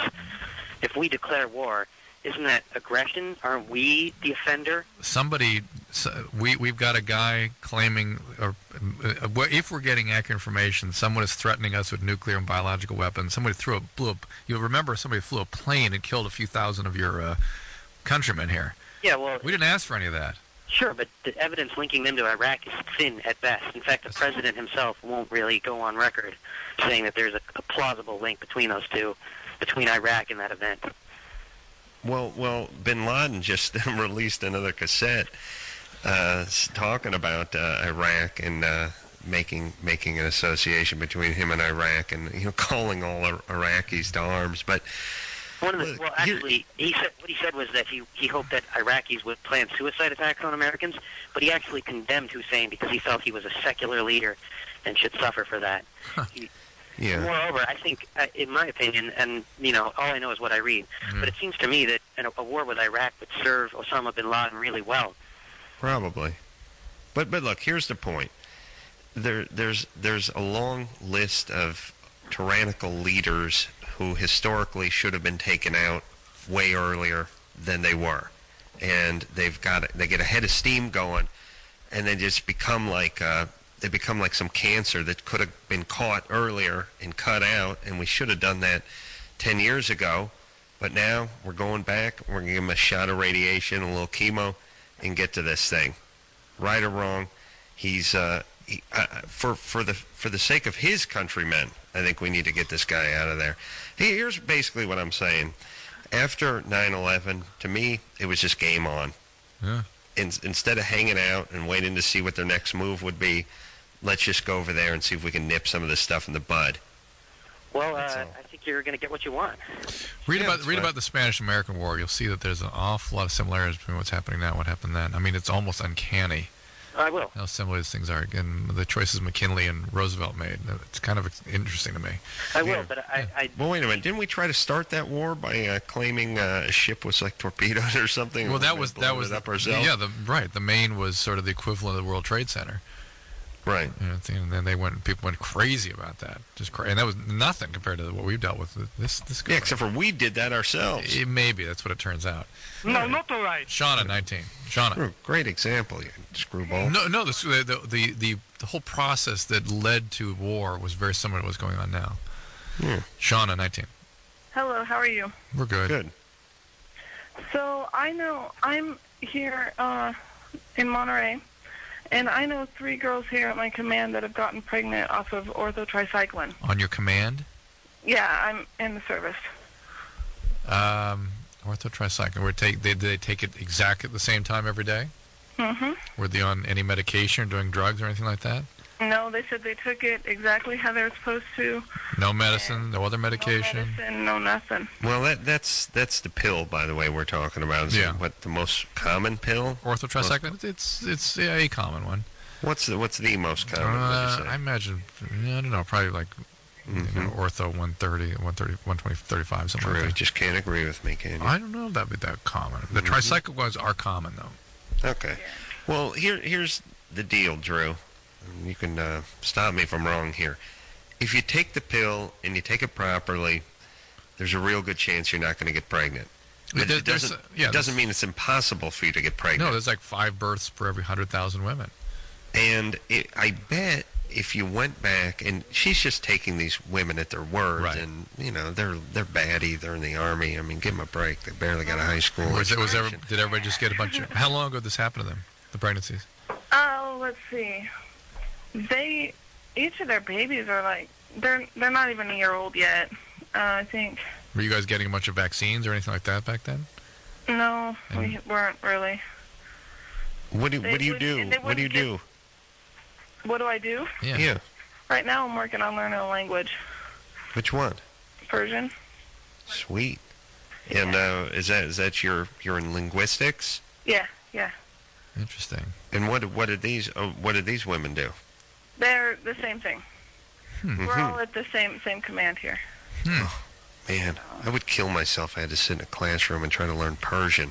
If we declare war, isn't that aggression? Aren't we the offender? Somebody, so- we we've got a guy claiming, or uh, if we're getting accurate information, someone is threatening us with nuclear and biological weapons. Somebody threw a blew up. You'll remember somebody flew a plane and killed a few thousand of your uh, countrymen here. Yeah, well, We didn't ask for any of that. sure, but the evidence linking them to Iraq is thin at best. In fact, the president himself won't really go on record saying that there's a, a plausible link between those two, between Iraq and that event. Well, well, Bin Laden just released another cassette uh, s- talking about uh, Iraq and uh, making making an association between him and Iraq, and you know, calling all Ir- Iraqis to arms. But One of the, well, actually, he said what he said was that he he hoped that Iraqis would plan suicide attacks on Americans, but he actually condemned Hussein because he felt he was a secular leader and should suffer for that. He, yeah, Moreover, I think, uh, in my opinion, and you know, all I know is what I read, but it seems to me that an, a war with Iraq would serve Osama bin Laden really well. probably. But but look, here's the point. There there's there's a long list of tyrannical leaders who historically should have been taken out way earlier than they were, and they've got they get a head of steam going, and they just become like uh, they become like some cancer that could have been caught earlier and cut out, and we should have done that ten years ago. But now we're going back. We're going to give them a shot of radiation, a little chemo, and get to this thing. Right or wrong, he's uh, he, uh, for for the for the sake of his countrymen. I think we need to get this guy out of there. Hey, here's basically what I'm saying. After nine eleven, to me, it was just game on. Yeah. In, instead of hanging out and waiting to see what their next move would be, let's just go over there and see if we can nip some of this stuff in the bud. Well, uh, I think you're going to get what you want. Read Yeah, about that's read fine. about the Spanish-American War. You'll see that there's an awful lot of similarities between what's happening now and what happened then. I mean, it's almost uncanny I will. how similar these things are. Again, the choices McKinley and Roosevelt made. It's kind of interesting to me. I will, but I, I Well, wait a minute. Didn't we try to start that war by uh, claiming uh, a ship was like torpedoed or something? Well, that We was that blowing was it up ourselves. yeah, the right. The Maine was sort of the equivalent of the World Trade Center. Right. You know, and then they went. People went crazy about that. Just cra- and that was nothing compared to what we've dealt with. This this. Yeah, except for we did that ourselves. It, maybe that's what it turns out. No, not all right. Shauna, nineteen. Shauna. Oh, great example, you screwball. No, no. The, the the the the whole process that led to war was very similar to what's going on now. Yeah. Shauna, nineteen. Hello, how are you? We're good. Good. So I know I'm here uh, in Monterey, and I know three girls here at my command that have gotten pregnant off of orthotricycline. On your command? Yeah, I'm in the service. Um, orthotricycline. Were take they, did they take it exactly at the same time every day? Mm-hmm. Were they on any medication or doing drugs or anything like that? No, they said they took it exactly how they were supposed to. No medicine, no other medication. No medicine, no nothing. Well, that that's that's the pill, by the way, we're talking about. Is Yeah. it what the most common pill? Orthotricycline. It's it's yeah, a common one. What's the what's the most common? Uh, would you say? I imagine. Yeah, I don't know. Probably like you know, ortho one thirty, one thirty, one twenty, thirty-five, something Drew, like that. just can't agree with me, can you? I don't know if that'd be that common. The Mhm. tricycle ones are common though. Okay. Well, here here's the deal, Drew. You can uh, stop me if I'm wrong here. If you take the pill and you take it properly, there's a real good chance you're not going to get pregnant. But There- it there's doesn't, a- yeah, it doesn't mean it's impossible for you to get pregnant. No, there's like five births per every hundred thousand women. And it, I bet if you went back, and she's just taking these women at their word, and you know they're they're baddie, they're in the army. I mean, give them a break. They barely got a high school. Was it, was ever, education. did everybody just get a bunch of? How long ago did this happen to them? The pregnancies. Oh, let's see. They, each of their babies are like, they're they're not even a year old yet. Uh, I think. Were you guys getting a bunch of vaccines or anything like that back then? No, we weren't really. What do They what do you would- do? they What do you wouldn't do? What do I do? Yeah. Yeah. Right now, I'm working on learning a language, Which one? Persian. Sweet. And uh, is that is that your you're in linguistics? Yeah, yeah. Interesting. And what what did these uh, what did these women do? They're the same thing. Hmm. We're all at the same same command here. Oh, man, I would kill myself if I had to sit in a classroom and try to learn Persian.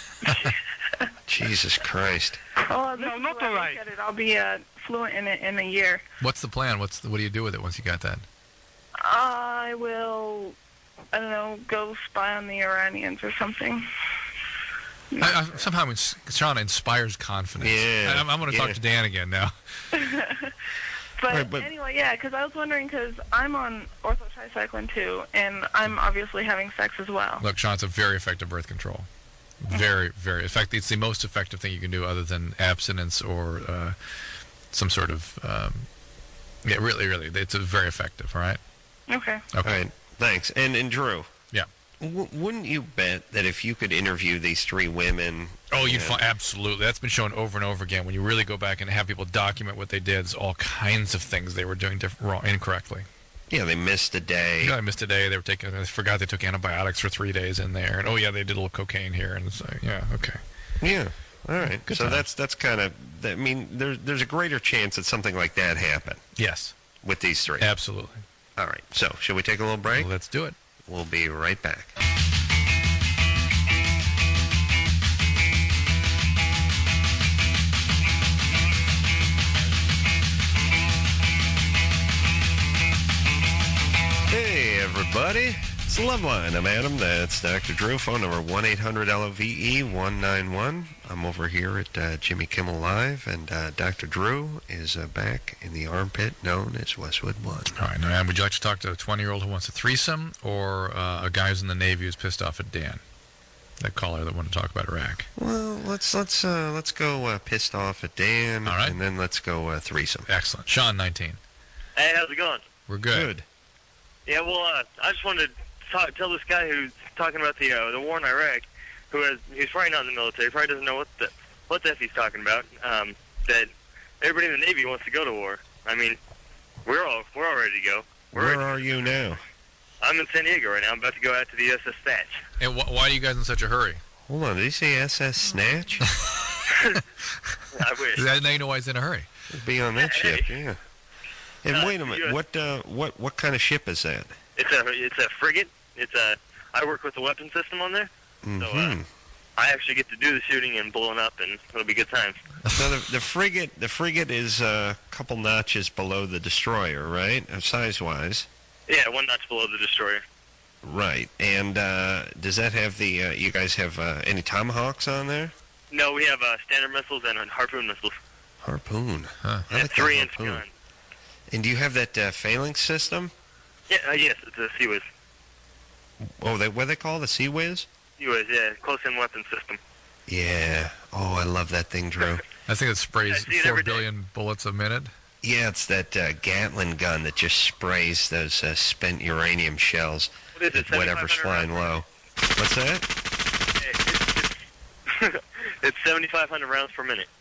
Jesus Christ. Oh, no, not all right. It. I'll be uh, fluent in it in a year. What's the plan? What's the, what do you do with it once you got that? I will, I don't know, go spy on the Iranians or something. I, I, somehow ins- Shauna inspires confidence. Yeah, I, I'm going to yeah. talk to Dan again now. But, Right, but- anyway, yeah, because I was wondering, because I'm on orthotricycline too, and I'm obviously having sex as well. Look, Sean, it's a very effective birth control. Very, very. In fact, it's the most effective thing you can do other than abstinence or uh, some sort of. Um, yeah, really, really. It's a very effective, all right? Okay. Okay. All right, thanks. And and Drew. Yeah. W- wouldn't you bet that if you could interview these three women? Oh, you'd and- find, absolutely. That's been shown over and over again. When you really go back and have people document what they did, there's all kinds of things they were doing diff- wrong, incorrectly. Yeah, they missed a day. Yeah, I missed a day. They were taking. I forgot they took antibiotics for three days in there, and oh yeah, they did a little cocaine here, and it's like, yeah, okay. Yeah. All right. Good so time. that's that's kind of. I mean, there's there's a greater chance that something like that happen Yes, with these three. absolutely. All right. So, shall we take a little break? Let's do it. We'll be right back. Hey, everybody. It's the Love Line. I'm Adam. That's Doctor Drew. Phone number one eight hundred L O V E one nine one. I'm over here at uh, Jimmy Kimmel Live, and uh, Doctor Drew is uh, back in the armpit known as Westwood One. All right, now, Ann, would you like to talk to a twenty-year-old who wants a threesome, or uh, a guy who's in the Navy who's pissed off at Dan? That caller that wanted to talk about Iraq. Well, let's let's uh, let's go uh, pissed off at Dan, All right. and then let's go uh, threesome. Excellent. Sean, nineteen. Hey, how's it going? We're good. Yeah, well, uh, I just wanted to talk, tell this guy who's talking about the uh, the war in Iraq, who has he's probably not in the military, probably doesn't know what the what the f he's talking about. Um, that everybody in the Navy wants to go to war. I mean, we're all we're all ready to go. We're Where ready. are you now? I'm in San Diego right now. I'm about to go out to the U S S Snatch. And wh- why are you guys in such a hurry? Hold on, did he say S S Snatch? I wish. Now you know why he's in a hurry. Be on that ship, Hey. yeah. And Uh, wait a minute, you- what uh, what what kind of ship is that? It's a it's a frigate. It's a I work with the weapon system on there, Mm-hmm. so uh, I actually get to do the shooting and blowing up, and it'll be good times. So the, the frigate the frigate is uh, a couple notches below the destroyer, right? Uh, size-wise. Yeah, one notch below the destroyer. Right. And uh, does that have the? Uh, you guys have uh, any Tomahawks on there? No, we have uh, standard missiles and harpoon missiles. Harpoon. Huh. I And like the three inch harpoon. gun. And do you have that uh, phalanx system? Yeah, uh, yes, it's a C WIS. Oh, they, what do they call the Sea Whiz? C WIS, yeah, close-in weapon system. Yeah. Oh, I love that thing, Drew. I think it sprays I see it four every day. billion bullets a minute. Yeah, it's that uh, Gatling gun that just sprays those uh, spent uranium shells What is it, at whatever's seventy-five hundred flying low. What's that? It's seventy-five hundred rounds per minute.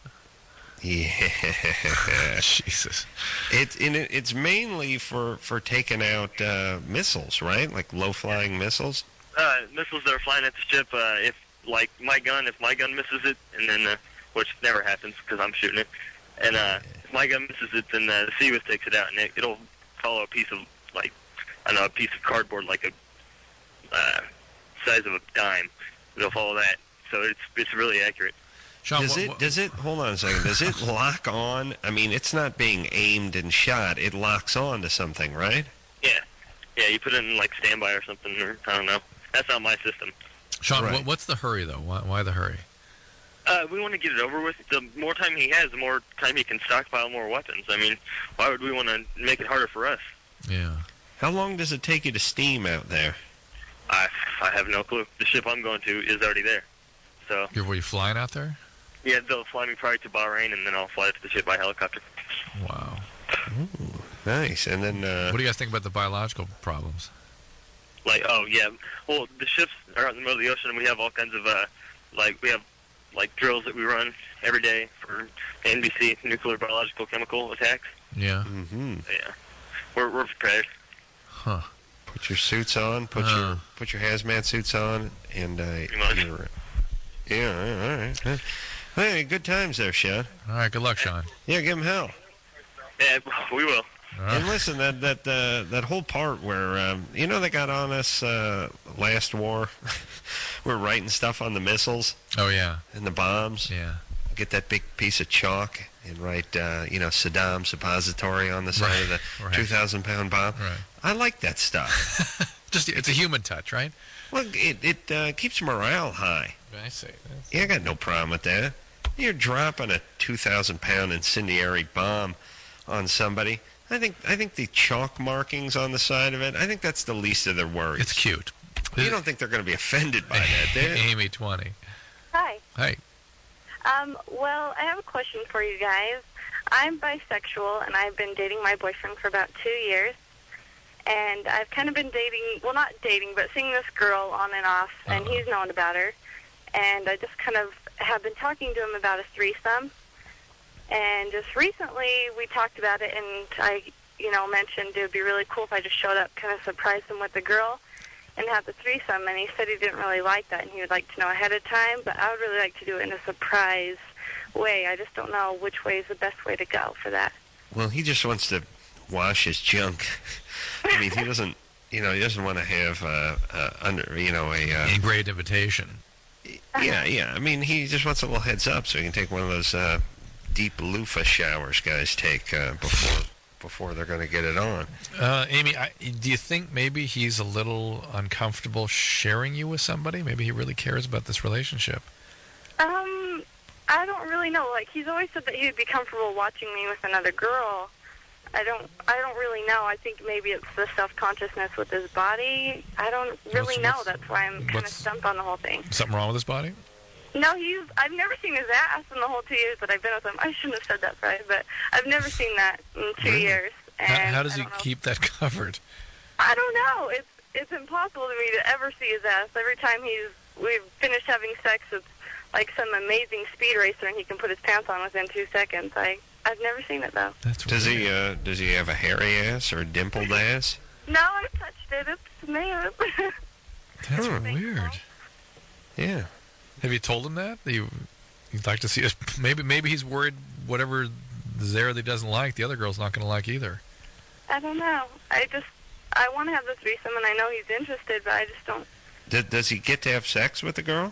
Yeah. Jesus. It's in it, it's mainly for, for taking out uh, missiles, right? Like low-flying missiles? Uh, missiles that are flying at the ship, uh, if, like, my gun, if my gun misses it, and then, uh, which never happens because I'm shooting it, and uh, if my gun misses it, then uh, the C W I S takes it out, and it, it'll follow a piece of, like, I don't know, a piece of cardboard, like a uh, size of a dime. It'll follow that. So it's it's really accurate. Sean, does what, it, what, does it, hold on a second, does it lock on? I mean, it's not being aimed and shot. It locks on to something, right? Yeah. Yeah, you put it in, like, standby or something, or I don't know. That's not my system. Sean, Right. what, what's the hurry, though? Why, why the hurry? Uh, we want to get it over with. The more time he has, the more time he can stockpile more weapons. I mean, why would we want to make it harder for us? Yeah. How long does it take you to steam out there? I, I have no clue. The ship I'm going to is already there. So, You're, were you flying out there? yeah, they'll fly me probably to Bahrain, and then I'll fly to the ship by helicopter. Wow. Ooh, nice. And then, uh, What do you guys think about the biological problems? Like, oh, yeah. Well, the ships are out in the middle of the ocean, and we have all kinds of, uh, like, we have, like, drills that we run every day for N B C, nuclear, biological, chemical attacks. Yeah. Mm-hmm. Yeah. We're, we're prepared. Huh. Put your suits on, put Uh. your put your hazmat suits on, and uh, you're, yeah, all right. Huh. Hey, good times there, Sean. All right, good luck, Sean. Yeah, give him hell. Yeah, we will. And listen, that that uh, that whole part where um, you know they got on us uh, last war, we're writing stuff on the missiles. Oh yeah. And the bombs. Yeah. Get that big piece of chalk and write, uh, you know, Saddam suppository on the side Right, of the right. two thousand pound bomb. Right. I like that stuff. Just it's a human touch, right? Well, it it uh, keeps morale high. I see. That's- Yeah, I got no problem with that. You're dropping a two thousand pound incendiary bomb on somebody. I think I think the chalk markings on the side of it, I think that's the least of their worries. It's cute. You don't think they're going to be offended by that, do you? Amy twenty. Hi. Hey. Um, well, I have a question for you guys. I'm bisexual, and I've been dating my boyfriend for about two years. And I've kind of been dating, well, not dating, but seeing this girl on and off, and he's known about her. And I just kind of have been talking to him about a threesome. And just recently, we talked about it, and I, you know, mentioned it would be really cool if I just showed up, kind of surprised him with the girl, and have the threesome. And he said he didn't really like that, and he would like to know ahead of time. But I would really like to do it in a surprise way. I just don't know which way is the best way to go for that. Well, he just wants to wash his junk. I mean, he doesn't, you know, he doesn't want to have uh, uh, under, you know, a uh, engraved invitation. Yeah, yeah. I mean, he just wants a little heads up so he can take one of those uh, deep loofah showers guys take uh, before before they're going to get it on. Uh, Amy, I, do you think maybe he's a little uncomfortable sharing you with somebody? Maybe he really cares about this relationship. Um, I don't really know. Like, he's always said that he would be comfortable watching me with another girl. I don't. I don't really know. I think maybe it's the self-consciousness with his body. I don't really What's- know. what's- That's why I'm kind of what's- stumped on the whole thing. Something wrong with his body? No, he's. I've never seen his ass in the whole two years that I've been with him. I shouldn't have said that, right? But I've never seen that in two Really? years. How, And how does I he don't know. keep that covered? I don't know. It's it's impossible to me to ever see his ass. Every time he's we've finished having sex, it's like some amazing speed racer, and he can put his pants on within two seconds. I I've never seen it though. Does he uh, does he have a hairy ass or a dimpled ass? No, I touched it. It's smooth. That's Hmm. weird. Yeah. Have you told him that? that you, you'd like to see us? Maybe maybe he's worried whatever is there that he doesn't like, the other girl's not going to like either. I don't know. I just I want to have the threesome, and I know he's interested, but I just don't. D- does he get to have sex with the girl?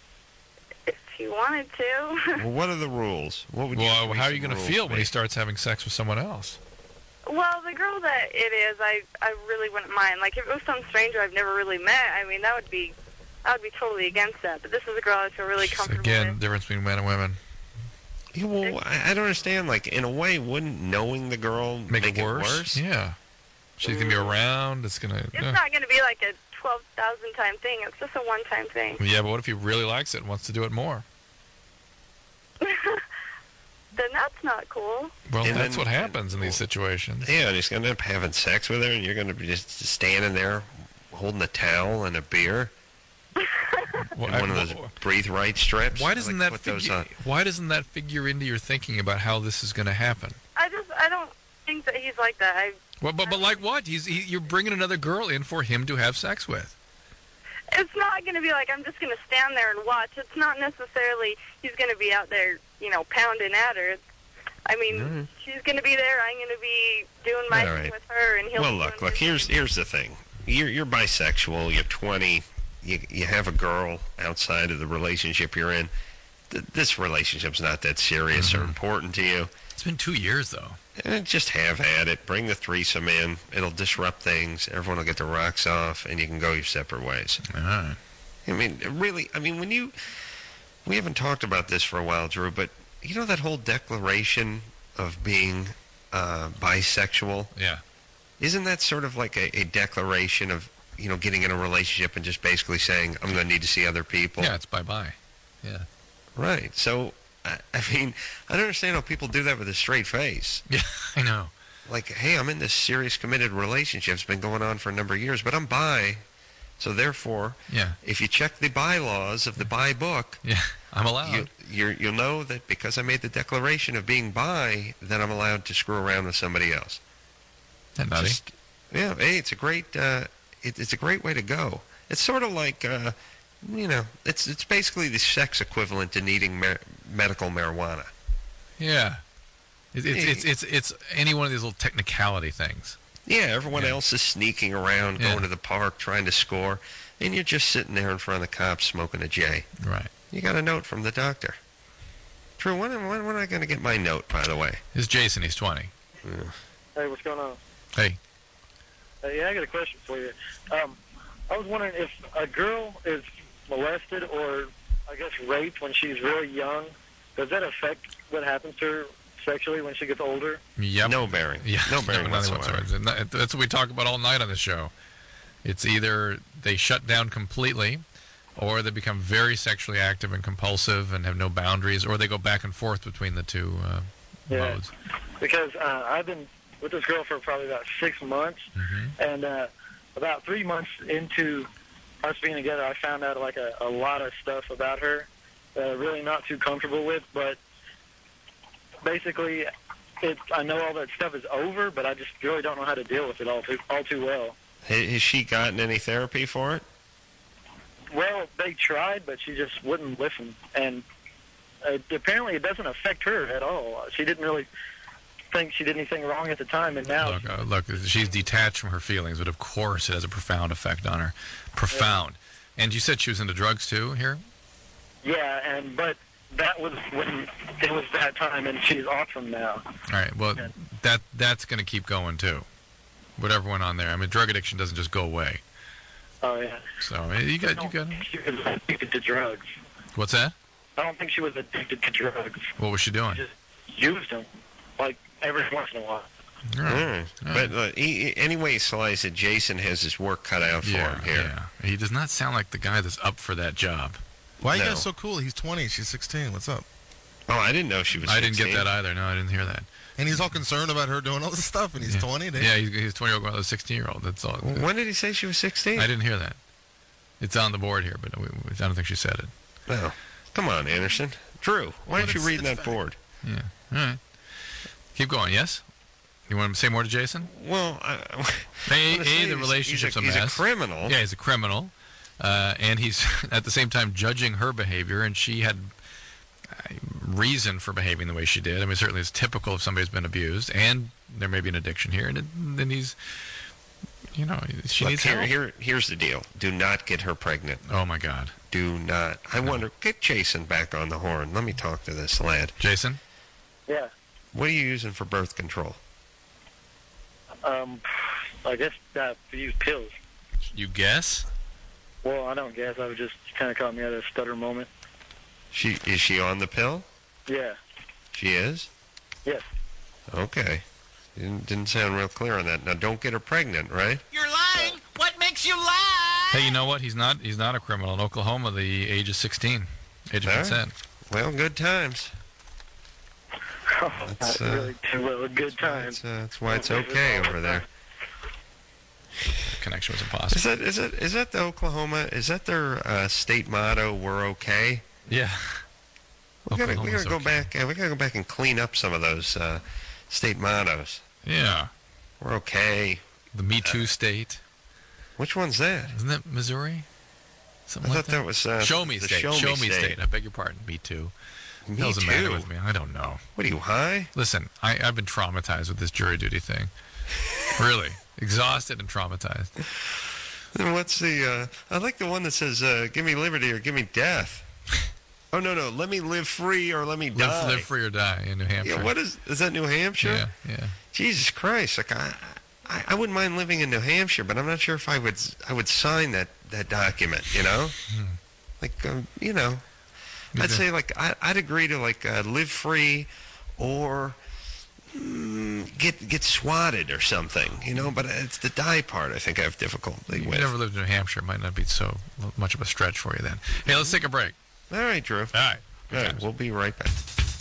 If he wanted to. Well, what are the rules? What would Well, your how are you threesome going to rules feel when be? he starts having sex with someone else? Well, the girl that it is, I I really wouldn't mind. Like, if it was some stranger I've never really met, I mean, that would be, I would be totally against that. But this is a girl I feel really comfortable Again, with. difference between men and women. Yeah, well, I, I don't understand. Like, in a way, wouldn't knowing the girl Make, make, it worse? Yeah. She's going to be around. It's going It's to... not going to be like a twelve thousand time thing. It's just a one-time thing. Yeah, but what if he really likes it and wants to do it more? Then that's not cool. Well, And that's then- what happens in these situations. Yeah, and he's going to end up having sex with her, and you're going to be just standing there holding a towel and a beer. Well, and one I- of those breathe right strips. Why I doesn't like that to put those figure, on. Why doesn't that figure into your thinking about how this is going to happen? I just, I don't think that he's like that. I, Well, but but like what? He's he, you're bringing another girl in for him to have sex with. it's not going to be like I'm just going to stand there and watch. It's not necessarily he's going to be out there, you know, pounding at her. It's, I mean, Mhm. she's going to be there. I'm going to be doing my All thing right. with her, and he'll. Well, be look, doing look. Here's here's the thing. You're you're bisexual. You're twenty. You you have a girl outside of the relationship you're in. Th- this relationship's not that serious or important to you. It's been two years though. Eh, just have at it. Bring the threesome in. It'll disrupt things. Everyone will get the rocks off, and you can go your separate ways. All right. I mean, really. I mean, when you we haven't talked about this for a while, Drew, but you know that whole declaration of being uh, bisexual. Yeah. Isn't that sort of like a, a declaration of, you know, getting in a relationship and just basically saying, I'm going to need to see other people? Yeah, it's bye-bye. Yeah. Right. So, I, I mean, I don't understand how people do that with a straight face. Yeah, I know. Like, hey, I'm in this serious committed relationship. It's been going on for a number of years, but I'm bi. So, therefore, Yeah. if you check the bylaws of the bi book, Yeah, I'm allowed. you, you're, you'll know that because I made the declaration of being bi, that I'm allowed to screw around with somebody else. That nutty. Just- yeah, hey, it's a great, uh, it, it's a great way to go. It's sort of like, uh, you know, it's it's basically the sex equivalent to needing mar- medical marijuana. Yeah. It, it's, it's it's it's any one of these little technicality things. Yeah, everyone else is sneaking around, Yeah. going to the park, trying to score, and you're just sitting there in front of the cops smoking a J. Right. You got a note from the doctor. Drew, when, when, when am I going to get my note, by the way? This is Jason. He's twenty. Yeah. Hey, what's going on? Hey. Uh, yeah, I got a question for you. Um, I was wondering if a girl is molested or, I guess, raped when she's really young, does that affect what happens to her sexually when she gets older? Yep. No bearing. Yeah. No bearing nothing whatsoever. And that- That's what we talk about all night on the show. It's either they shut down completely, or they become very sexually active and compulsive and have no boundaries, or they go back and forth between the two uh, Yeah. modes. Because uh, I've been with this girl for probably about six months, and uh, about three months into us being together, I found out like a, a lot of stuff about her that I'm really not too comfortable with. But basically, it I know all that stuff is over, but I just really don't know how to deal with it all too all too well. Ha- Has she gotten any therapy for it? Well, they tried, but she just wouldn't listen, and uh, apparently it doesn't affect her at all. She didn't really think she did anything wrong at the time, and now Look, uh, look, she's detached from her feelings, but of course it has a profound effect on her. Profound. And you said she was into drugs too here? yeah, and but that was when it was that time, and she's off from now. All right. Well, that that's going to keep going too. Whatever went on there. I mean, drug addiction doesn't just go away. Oh yeah. So uh, you got you got. She was addicted to drugs. What's that? I don't think she was addicted to drugs. What was she doing? Used them, like every once in a while. All right. But uh, he, he- anyway, he slices it, Jason has his work cut out for Yeah, him here. yeah. He does not sound like the guy that's up for that job. Why are you No. guys so cool? He's twenty. She's sixteen. What's up? Oh, I didn't know she was I didn't get sixteen. that either. No, I didn't hear that. And he's all concerned about her doing all this stuff, and he's Yeah. twenty. Dude. Yeah, he's, he's twenty-year-old going to a sixteen-year-old. That's all. When did he say she was sixteen? I didn't hear that. It's on the board here, but we, we, I don't think she said it. No. Come on, Anderson. Drew, why aren't you reading that board? Yeah. All right. Keep going. Yes. You want to say more to Jason? Well, I, A, wanna say a the he's- relationship's he's a- he's a mess. criminal. Yeah, he's a criminal, uh, and he's at the same time judging her behavior, and she had uh, reason for behaving the way she did. I mean, certainly it's typical if somebody's been abused, and there may be an addiction here, and it, then he's, you know, she Look, needs here, help. here, here's the deal. Do not get her pregnant. Oh my God. Do not. I wonder. Get Jason back on the horn. Let me talk to this lad. Jason. Yeah. What are you using for birth control? Um, I guess that we use pills. You guess? Well, I don't guess. I was just kind of caught me at a stutter moment. She is she on the pill? Yeah. She is. Yes. Okay. Didn't, didn't sound real clear on that. Now, don't get her pregnant, right? You're lying. What makes you lie? Hey, you know what? He's not. He's not a criminal in Oklahoma. The age is sixteen. Age of All right. consent. Well, good times. That's, Not uh, really too well. A good time. That's, uh, that's why it's okay over there. connection was impossible. Is that is that is that the Oklahoma? Is that their uh, state motto? We're okay. Yeah. We gotta, we Oklahoma's gotta go okay. back. Uh, we gotta go back and clean up some of those uh, state mottos. Yeah. We're okay. The Me Too state. Which one's that? Isn't that Missouri? Something I like thought that was, uh, Show Me the State. Show Me Show Me State. State. I beg your pardon. Me Too. Me What the hell's the matter Too? with me? I don't know. What are you, high? Listen, I, I've been traumatized with this jury duty thing. Really. Exhausted and traumatized. And what's the? Uh, I like the one that says, uh, "Give me liberty or give me death." Oh no, no, let me live free or let me Live, die. live free or die in New Hampshire. Yeah, what is? Is that New Hampshire? Yeah, yeah. Jesus Christ! Like I, I, I wouldn't mind living in New Hampshire, but I'm not sure if I would. I would sign that that document. You know, like um, you know, I'd say like I, I'd agree to like uh, live free, or mm, get get swatted or something. You know, but it's the die part I think I have difficulty You with. never lived in New Hampshire. It might not be so much of a stretch for you then. Hey, let's take a break. All right, Drew. All right. All right, we'll be right back.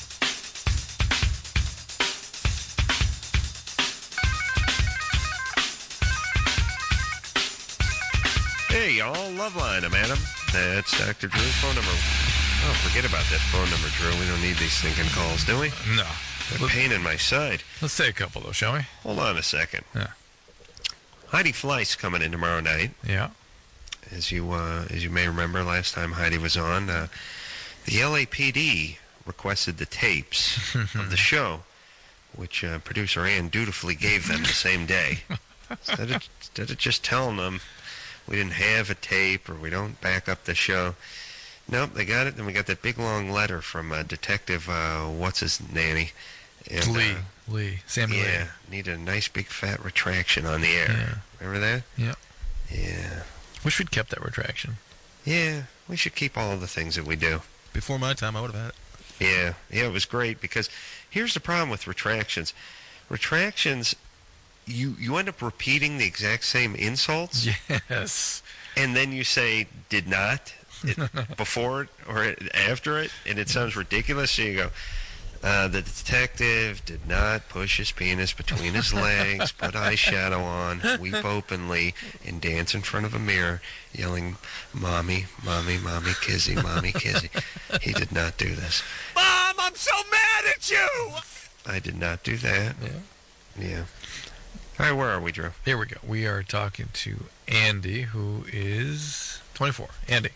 Hey, y'all, Loveline, I'm Adam. That's Doctor Drew's phone number. Oh, forget about that phone number, Drew. We don't need these thinking calls, do we? No. They're a pain in my side. Let's take a couple, though, shall we? Hold on a second. Yeah. Heidi Fleiss coming in tomorrow night. Yeah. As you uh, as you may remember, last time Heidi was on, uh, the L A P D requested the tapes of the show, which uh, producer Ann dutifully gave them the same day. Instead of, instead of just telling them we didn't have a tape or we don't back up the show. Nope, they got it. Then we got that big long letter from uh, Detective, uh, what's his nanny? And, Lee. Uh, Lee. Sammy Lee. yeah, needed a nice big fat retraction on the air. Yeah. Remember that? Yeah. Yeah. Wish we'd kept that retraction. Yeah, we should keep all of the things that we do. Before my time, I would have had it. Yeah, yeah, it was great because here's the problem with retractions. Retractions, you you end up repeating the exact same insults. Yes. And then you say did not it, before it or after it, and it sounds ridiculous. So you go, uh, the detective did not push his penis between his legs, put eyeshadow on, weep openly, and dance in front of a mirror, yelling, "Mommy, mommy, mommy, kizzy, mommy, kizzy." He did not do this. Mom, I'm so mad at you! I did not do that. Yeah. Yeah. All right, where are we, Drew? Here we go. We are talking to Andy, who is twenty-four. Andy.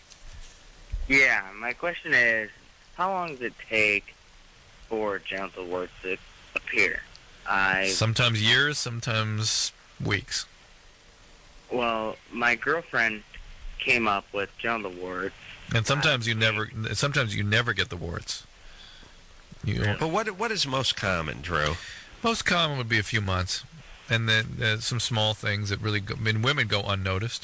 Yeah, my question is, how long does it take for genital warts to appear? I Sometimes years, sometimes weeks. Well, my girlfriend came up with genital warts. And sometimes you never sometimes you never get the warts. You, But what what is most common, Drew? Most common would be a few months. And then uh, some small things that really go, I mean, women go unnoticed.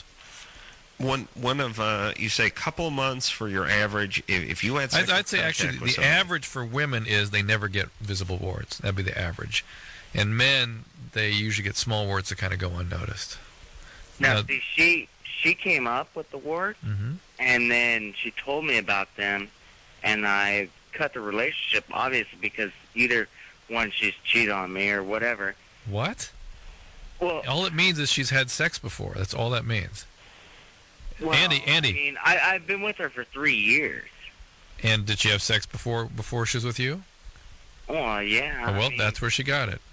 One one of uh, you say couple months for your average. If, if you had, I'd, sexual I'd say contact actually with the someone- average for women is they never get visible warts. That'd be the average. And men, they usually get small warts that kind of go unnoticed. Now, Now- see, she she came up with the warts, Mhm. and then she told me about them, and I cut the relationship, obviously, because either one, she's cheated on me or whatever. What? Well, all it means is she's had sex before. That's all that means. Well, Andy, Andy. I mean, I, I've been with her for three years. And did she have sex before before she was with you? Oh, yeah. Oh, well, I mean, that's where she got it.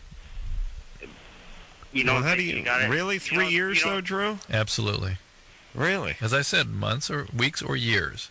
You know, Well, how do you really three years though, Drew? Absolutely. Really? As I said, months or weeks or years.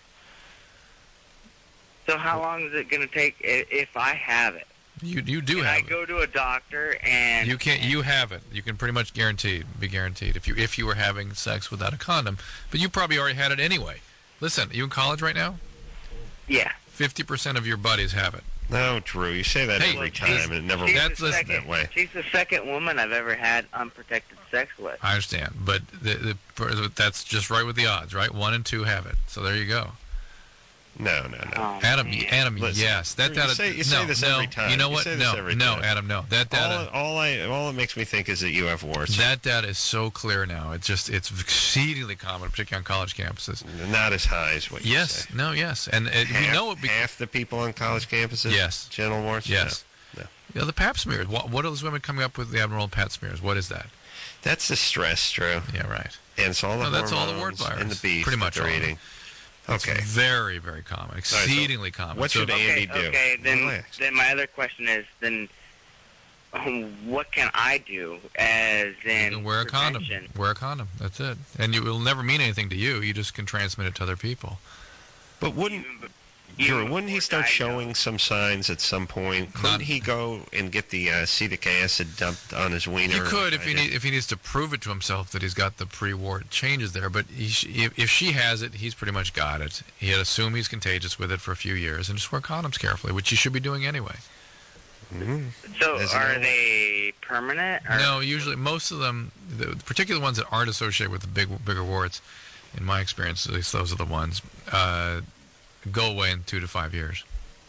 So how long is it going to take i- if I have it? You you do Can have I it. go to a doctor and You can't. You have it. You can pretty much guaranteed be guaranteed if you if you were having sex without a condom. But you probably already had it anyway. Listen, are you in college right now? Yeah. Fifty percent of your buddies have it. No, Drew, you say that Hey, every this- time, and it never she's works the that second, way. She's the second woman I've ever had unprotected sex with. I understand, but the, the, that's just right with the odds, right? One and two have it. So there you go. No, no, no. Oh, Adam, Adam, Listen, yes, that you data. say- you no, say this no, every time. You know You what? say this no, every no, time. Adam, no. That data. All, all I all it makes me think is that you have warts. That data is so clear now. It's just it's exceedingly common, particularly on college campuses. Not as high as what you Yes, say. no, yes, and uh, half, we know it. Be- half the people on college campuses. Yes. Genital warts. Yes. No. Yeah, the Pap smears. What, what are those women coming up with the abnormal Pap smears? What is that? That's the stress, Drew. Yeah, right. And it's all the no, that's all the hormones wart virus. and the beef Pretty much that they're all of eating. It's Okay. very, very common. Exceedingly All right, so common. What So- should Andy okay, do? Okay, then, Relax. then my other question is, then um, what can I do as in wear a condom. prevention? Wear a condom. That's it. And you, it will never mean anything to you. You just can transmit it to other people. But wouldn't Drew, wouldn't he start showing some signs at some point? Couldn't he go and get the uh, acetic acid dumped on his wiener? He could if I he did- need, if he needs to prove it to himself that he's got the pre-war changes there. But he sh- if, if she has it, he's pretty much got it. He'd assume he's contagious with it for a few years and just wear condoms carefully, which you should be doing anyway. Mm-hmm. So As are an- they permanent? Or? No, usually most of them, the the particular ones that aren't associated with the big bigger warts, in my experience, at least those are the ones, uh, go away in two to five years.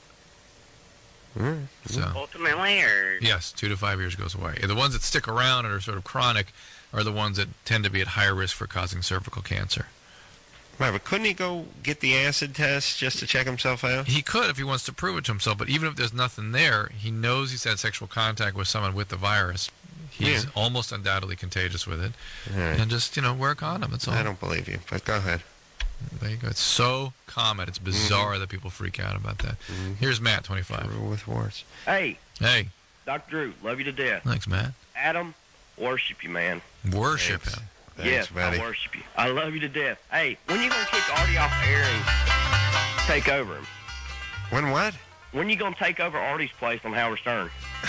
Mm. So Ultimately, or yes, two to five years goes away. And the ones that stick around and are sort of chronic are the ones that tend to be at higher risk for causing cervical cancer. Right, but couldn't he go get the acid test just to check himself out? He could if he wants to prove it to himself, but even if there's nothing there, he knows he's had sexual contact with someone with the virus. He's Yeah. almost undoubtedly contagious with it. All right. And just, you know, wear a condom. That's all. I don't believe you, but go ahead. There you go. It's so common. It's bizarre that people freak out about that. Here's Matt, twenty-five. With warts. Hey, Hey, Doctor Drew, love you to death. thanks, Matt. Adam, worship you, man. Worship him. yes, I worship you. I love you to death. Hey, when you gonna kick Artie off the air and take over him? When what? When you gonna take over Artie's place on Howard Stern?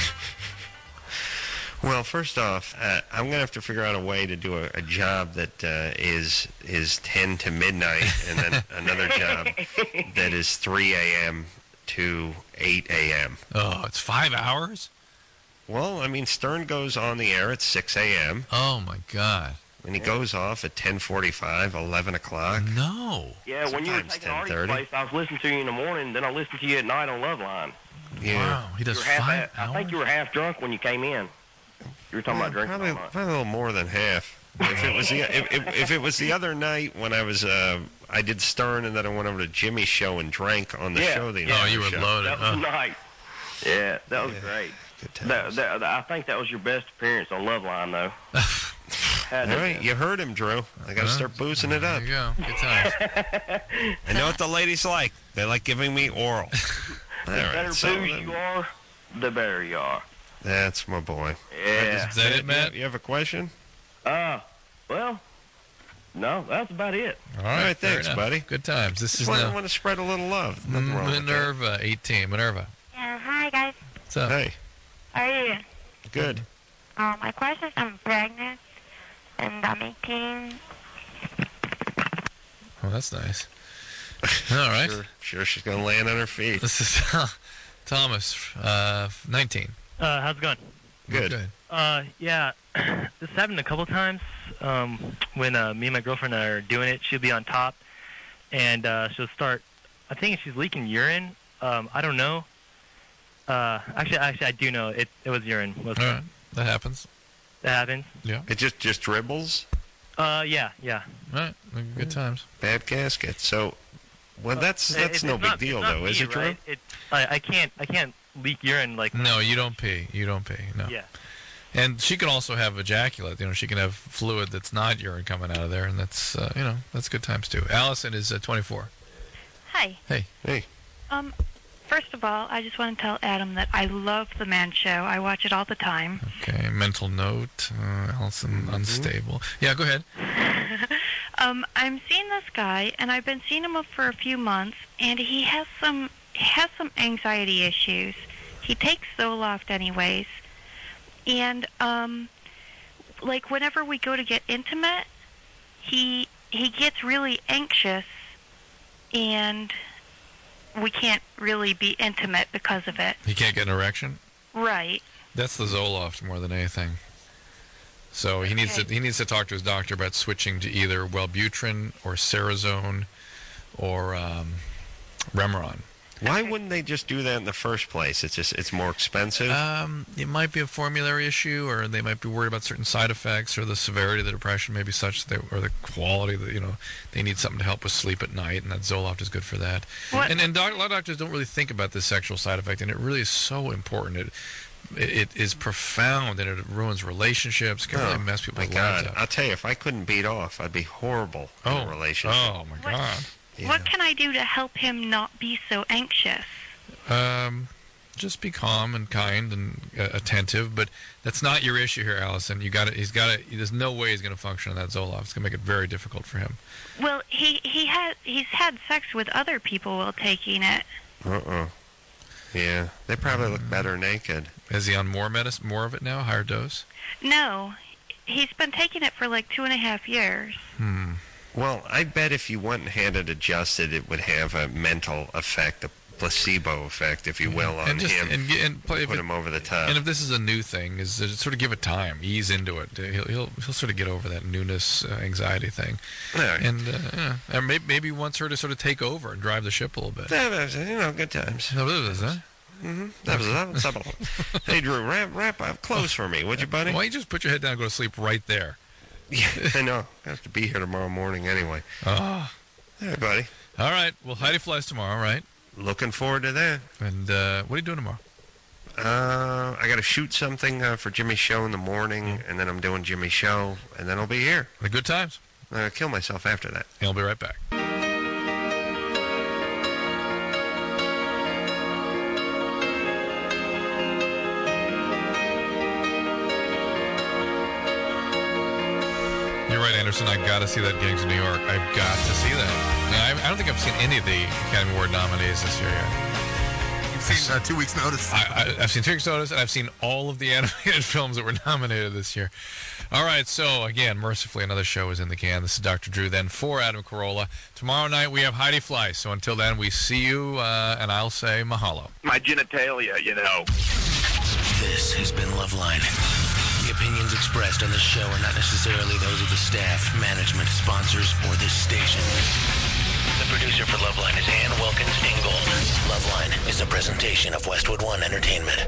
Well, first off, uh, I'm going to have to figure out a way to do a, a job that uh, is is ten to midnight, and then another job that is three a.m. to eight a.m. Oh, it's five hours? Well, I mean, Stern goes on the air at six a.m. Oh, my God. And he goes off at ten forty-five, eleven o'clock. No. Yeah, when you were Sometimes taking Artie's ten thirty. place, I was listening to you in the morning, then I listened to you at night on Loveline. Yeah. Wow, he does You were half, five I think you were half drunk when you came in. You were talking Well, about drinking probably, all night. probably a little more than half. If it was the if, if, if it was the other night when I was uh, I did Stern and then I went over to Jimmy's show and drank on the Yeah. show. The Yeah. entire Oh, you were show. loaded, That was huh? nice. Yeah, that was great. That, that, I think that was your best appearance on Loveline, though. Had All to right, be. you heard him, Drew. I got to start boozing it up. There you go. Good times. I know what the ladies like. They like giving me oral. The All right, better so, booze um, you are, the better you are. That's my boy. Yeah. Is that it, Matt? You have a question? Uh, well, no, that's about it. All All right, right, fair thanks, enough. buddy. Good times. This Just is want, now want to spread a little love. Nothing wrong with that. Minerva, eighteen. Minerva. Yeah, hi guys. What's up? Hey, How are you? good. Um, my question is, I'm pregnant, and I'm eighteen. Oh, that's nice. All right. Sure, sure she's going to land on her feet. This is Thomas, uh, nineteen. Uh, how's it going? Good. Good. Uh, yeah, this happened a couple times. Um, when uh, me and my girlfriend are doing it, she'll be on top, and uh, she'll start. I think she's leaking urine. Um, I don't know. Uh, actually, actually, I do know it. It was urine. All Wasn't it? right. That happens. That happens. Yeah. It just just dribbles. Uh, yeah, yeah. All right. Good times. Bad gasket. So, well, that's It- that's it's no big not- deal, it's not though, is me, it, Drew? right? It, I, I can't. I can't leak urine like. No, you don't pee. You don't pee. No. Yeah. And she can also have ejaculate. You know, she can have fluid that's not urine coming out of there, and that's uh, you know that's good times too. Allison is uh, twenty-four. Hi. Hey. Hey. Um, first of all, I just want to tell Adam that I love The Man Show. I watch it all the time. Okay. Mental note. Uh, Allison unstable. Yeah. Go ahead. Um, I'm seeing this guy, and I've been seeing him for a few months, and he has some he has some anxiety issues. He takes Zoloft anyways, and um, like whenever we go to get intimate, he he gets really anxious, and we can't really be intimate because of it. He can't get an erection. Right. That's the Zoloft more than anything. So he needs Okay. to he needs to talk to his doctor about switching to either Wellbutrin or Cerazone or um, Remeron. Why wouldn't they just do that in the first place? It's just it's more expensive. Um, it might be a formulary issue, or they might be worried about certain side effects, or the severity of the depression may be such that, they, or the quality that you know they need something to help with sleep at night, and that Zoloft is good for that. What? And and doc, a lot of doctors don't really think about this sexual side effect, and it really is so important. It, it, it is profound, and it ruins relationships. It can really mess people's my God. lives up. I'll tell you, if I couldn't beat off, I'd be horrible Oh. in a relationship. Oh, my God. Yeah. What can I do to help him not be so anxious? Um, just be calm and kind and uh, attentive, but that's not your issue here, Allison. You got to. He's got to. There's no way he's going to function on that Zoloft. It's going to make it very difficult for him. Well, he he had he's had sex with other people while taking it. Uh-uh. Yeah, they probably look better naked. Is he on more medicine, more of it now, higher dose? No, he's been taking it for like two and a half years. Hmm. Well, I bet if you went and had it adjusted, it would have a mental effect, a placebo effect, if you will, on and just, him. And, and play, put it, him over the top. And if this is a new thing, is to sort of give it time, ease into it. He'll he'll, he'll sort of get over that newness, uh, anxiety thing. Right. And uh, yeah. and maybe maybe he wants her to sort of take over and drive the ship a little bit. That was, you know, good times. That was, huh? Mm-hmm. That was, that was something. Hey, Drew, wrap, wrap up close for me, would you, buddy? Why don't you just put your head down and go to sleep right there? Yeah, I know. I have to be here tomorrow morning anyway. Oh. Hey, buddy. All right. Well, Heidi flies tomorrow, right? Looking forward to that. And uh, what are you doing tomorrow? Uh, I got to shoot something uh, for Jimmy's show in the morning, and then I'm doing Jimmy's show, and then I'll be here. The good times. I'm going to kill myself after that. And I'll be right back. You're right, Anderson. I got to see that Gigs in New York. I've got to see that. Yeah, I, I don't think I've seen any of the Academy Award nominees this year yet. You've seen uh, Two Weeks Notice. I, I, I've seen Two Weeks Notice, and I've seen all of the animated films that were nominated this year. All right, so again, mercifully, another show is in the can. This is Doctor Drew. Then for Adam Carolla, tomorrow night we have Heidi Fleiss. So until then, we see you, uh, and I'll say mahalo. My genitalia, you know. This has been Loveline. The opinions expressed on this show are not necessarily those of the staff, management, sponsors, or this station. The producer for Loveline is Ann Wilkins Ingold. Loveline is a presentation of Westwood One Entertainment.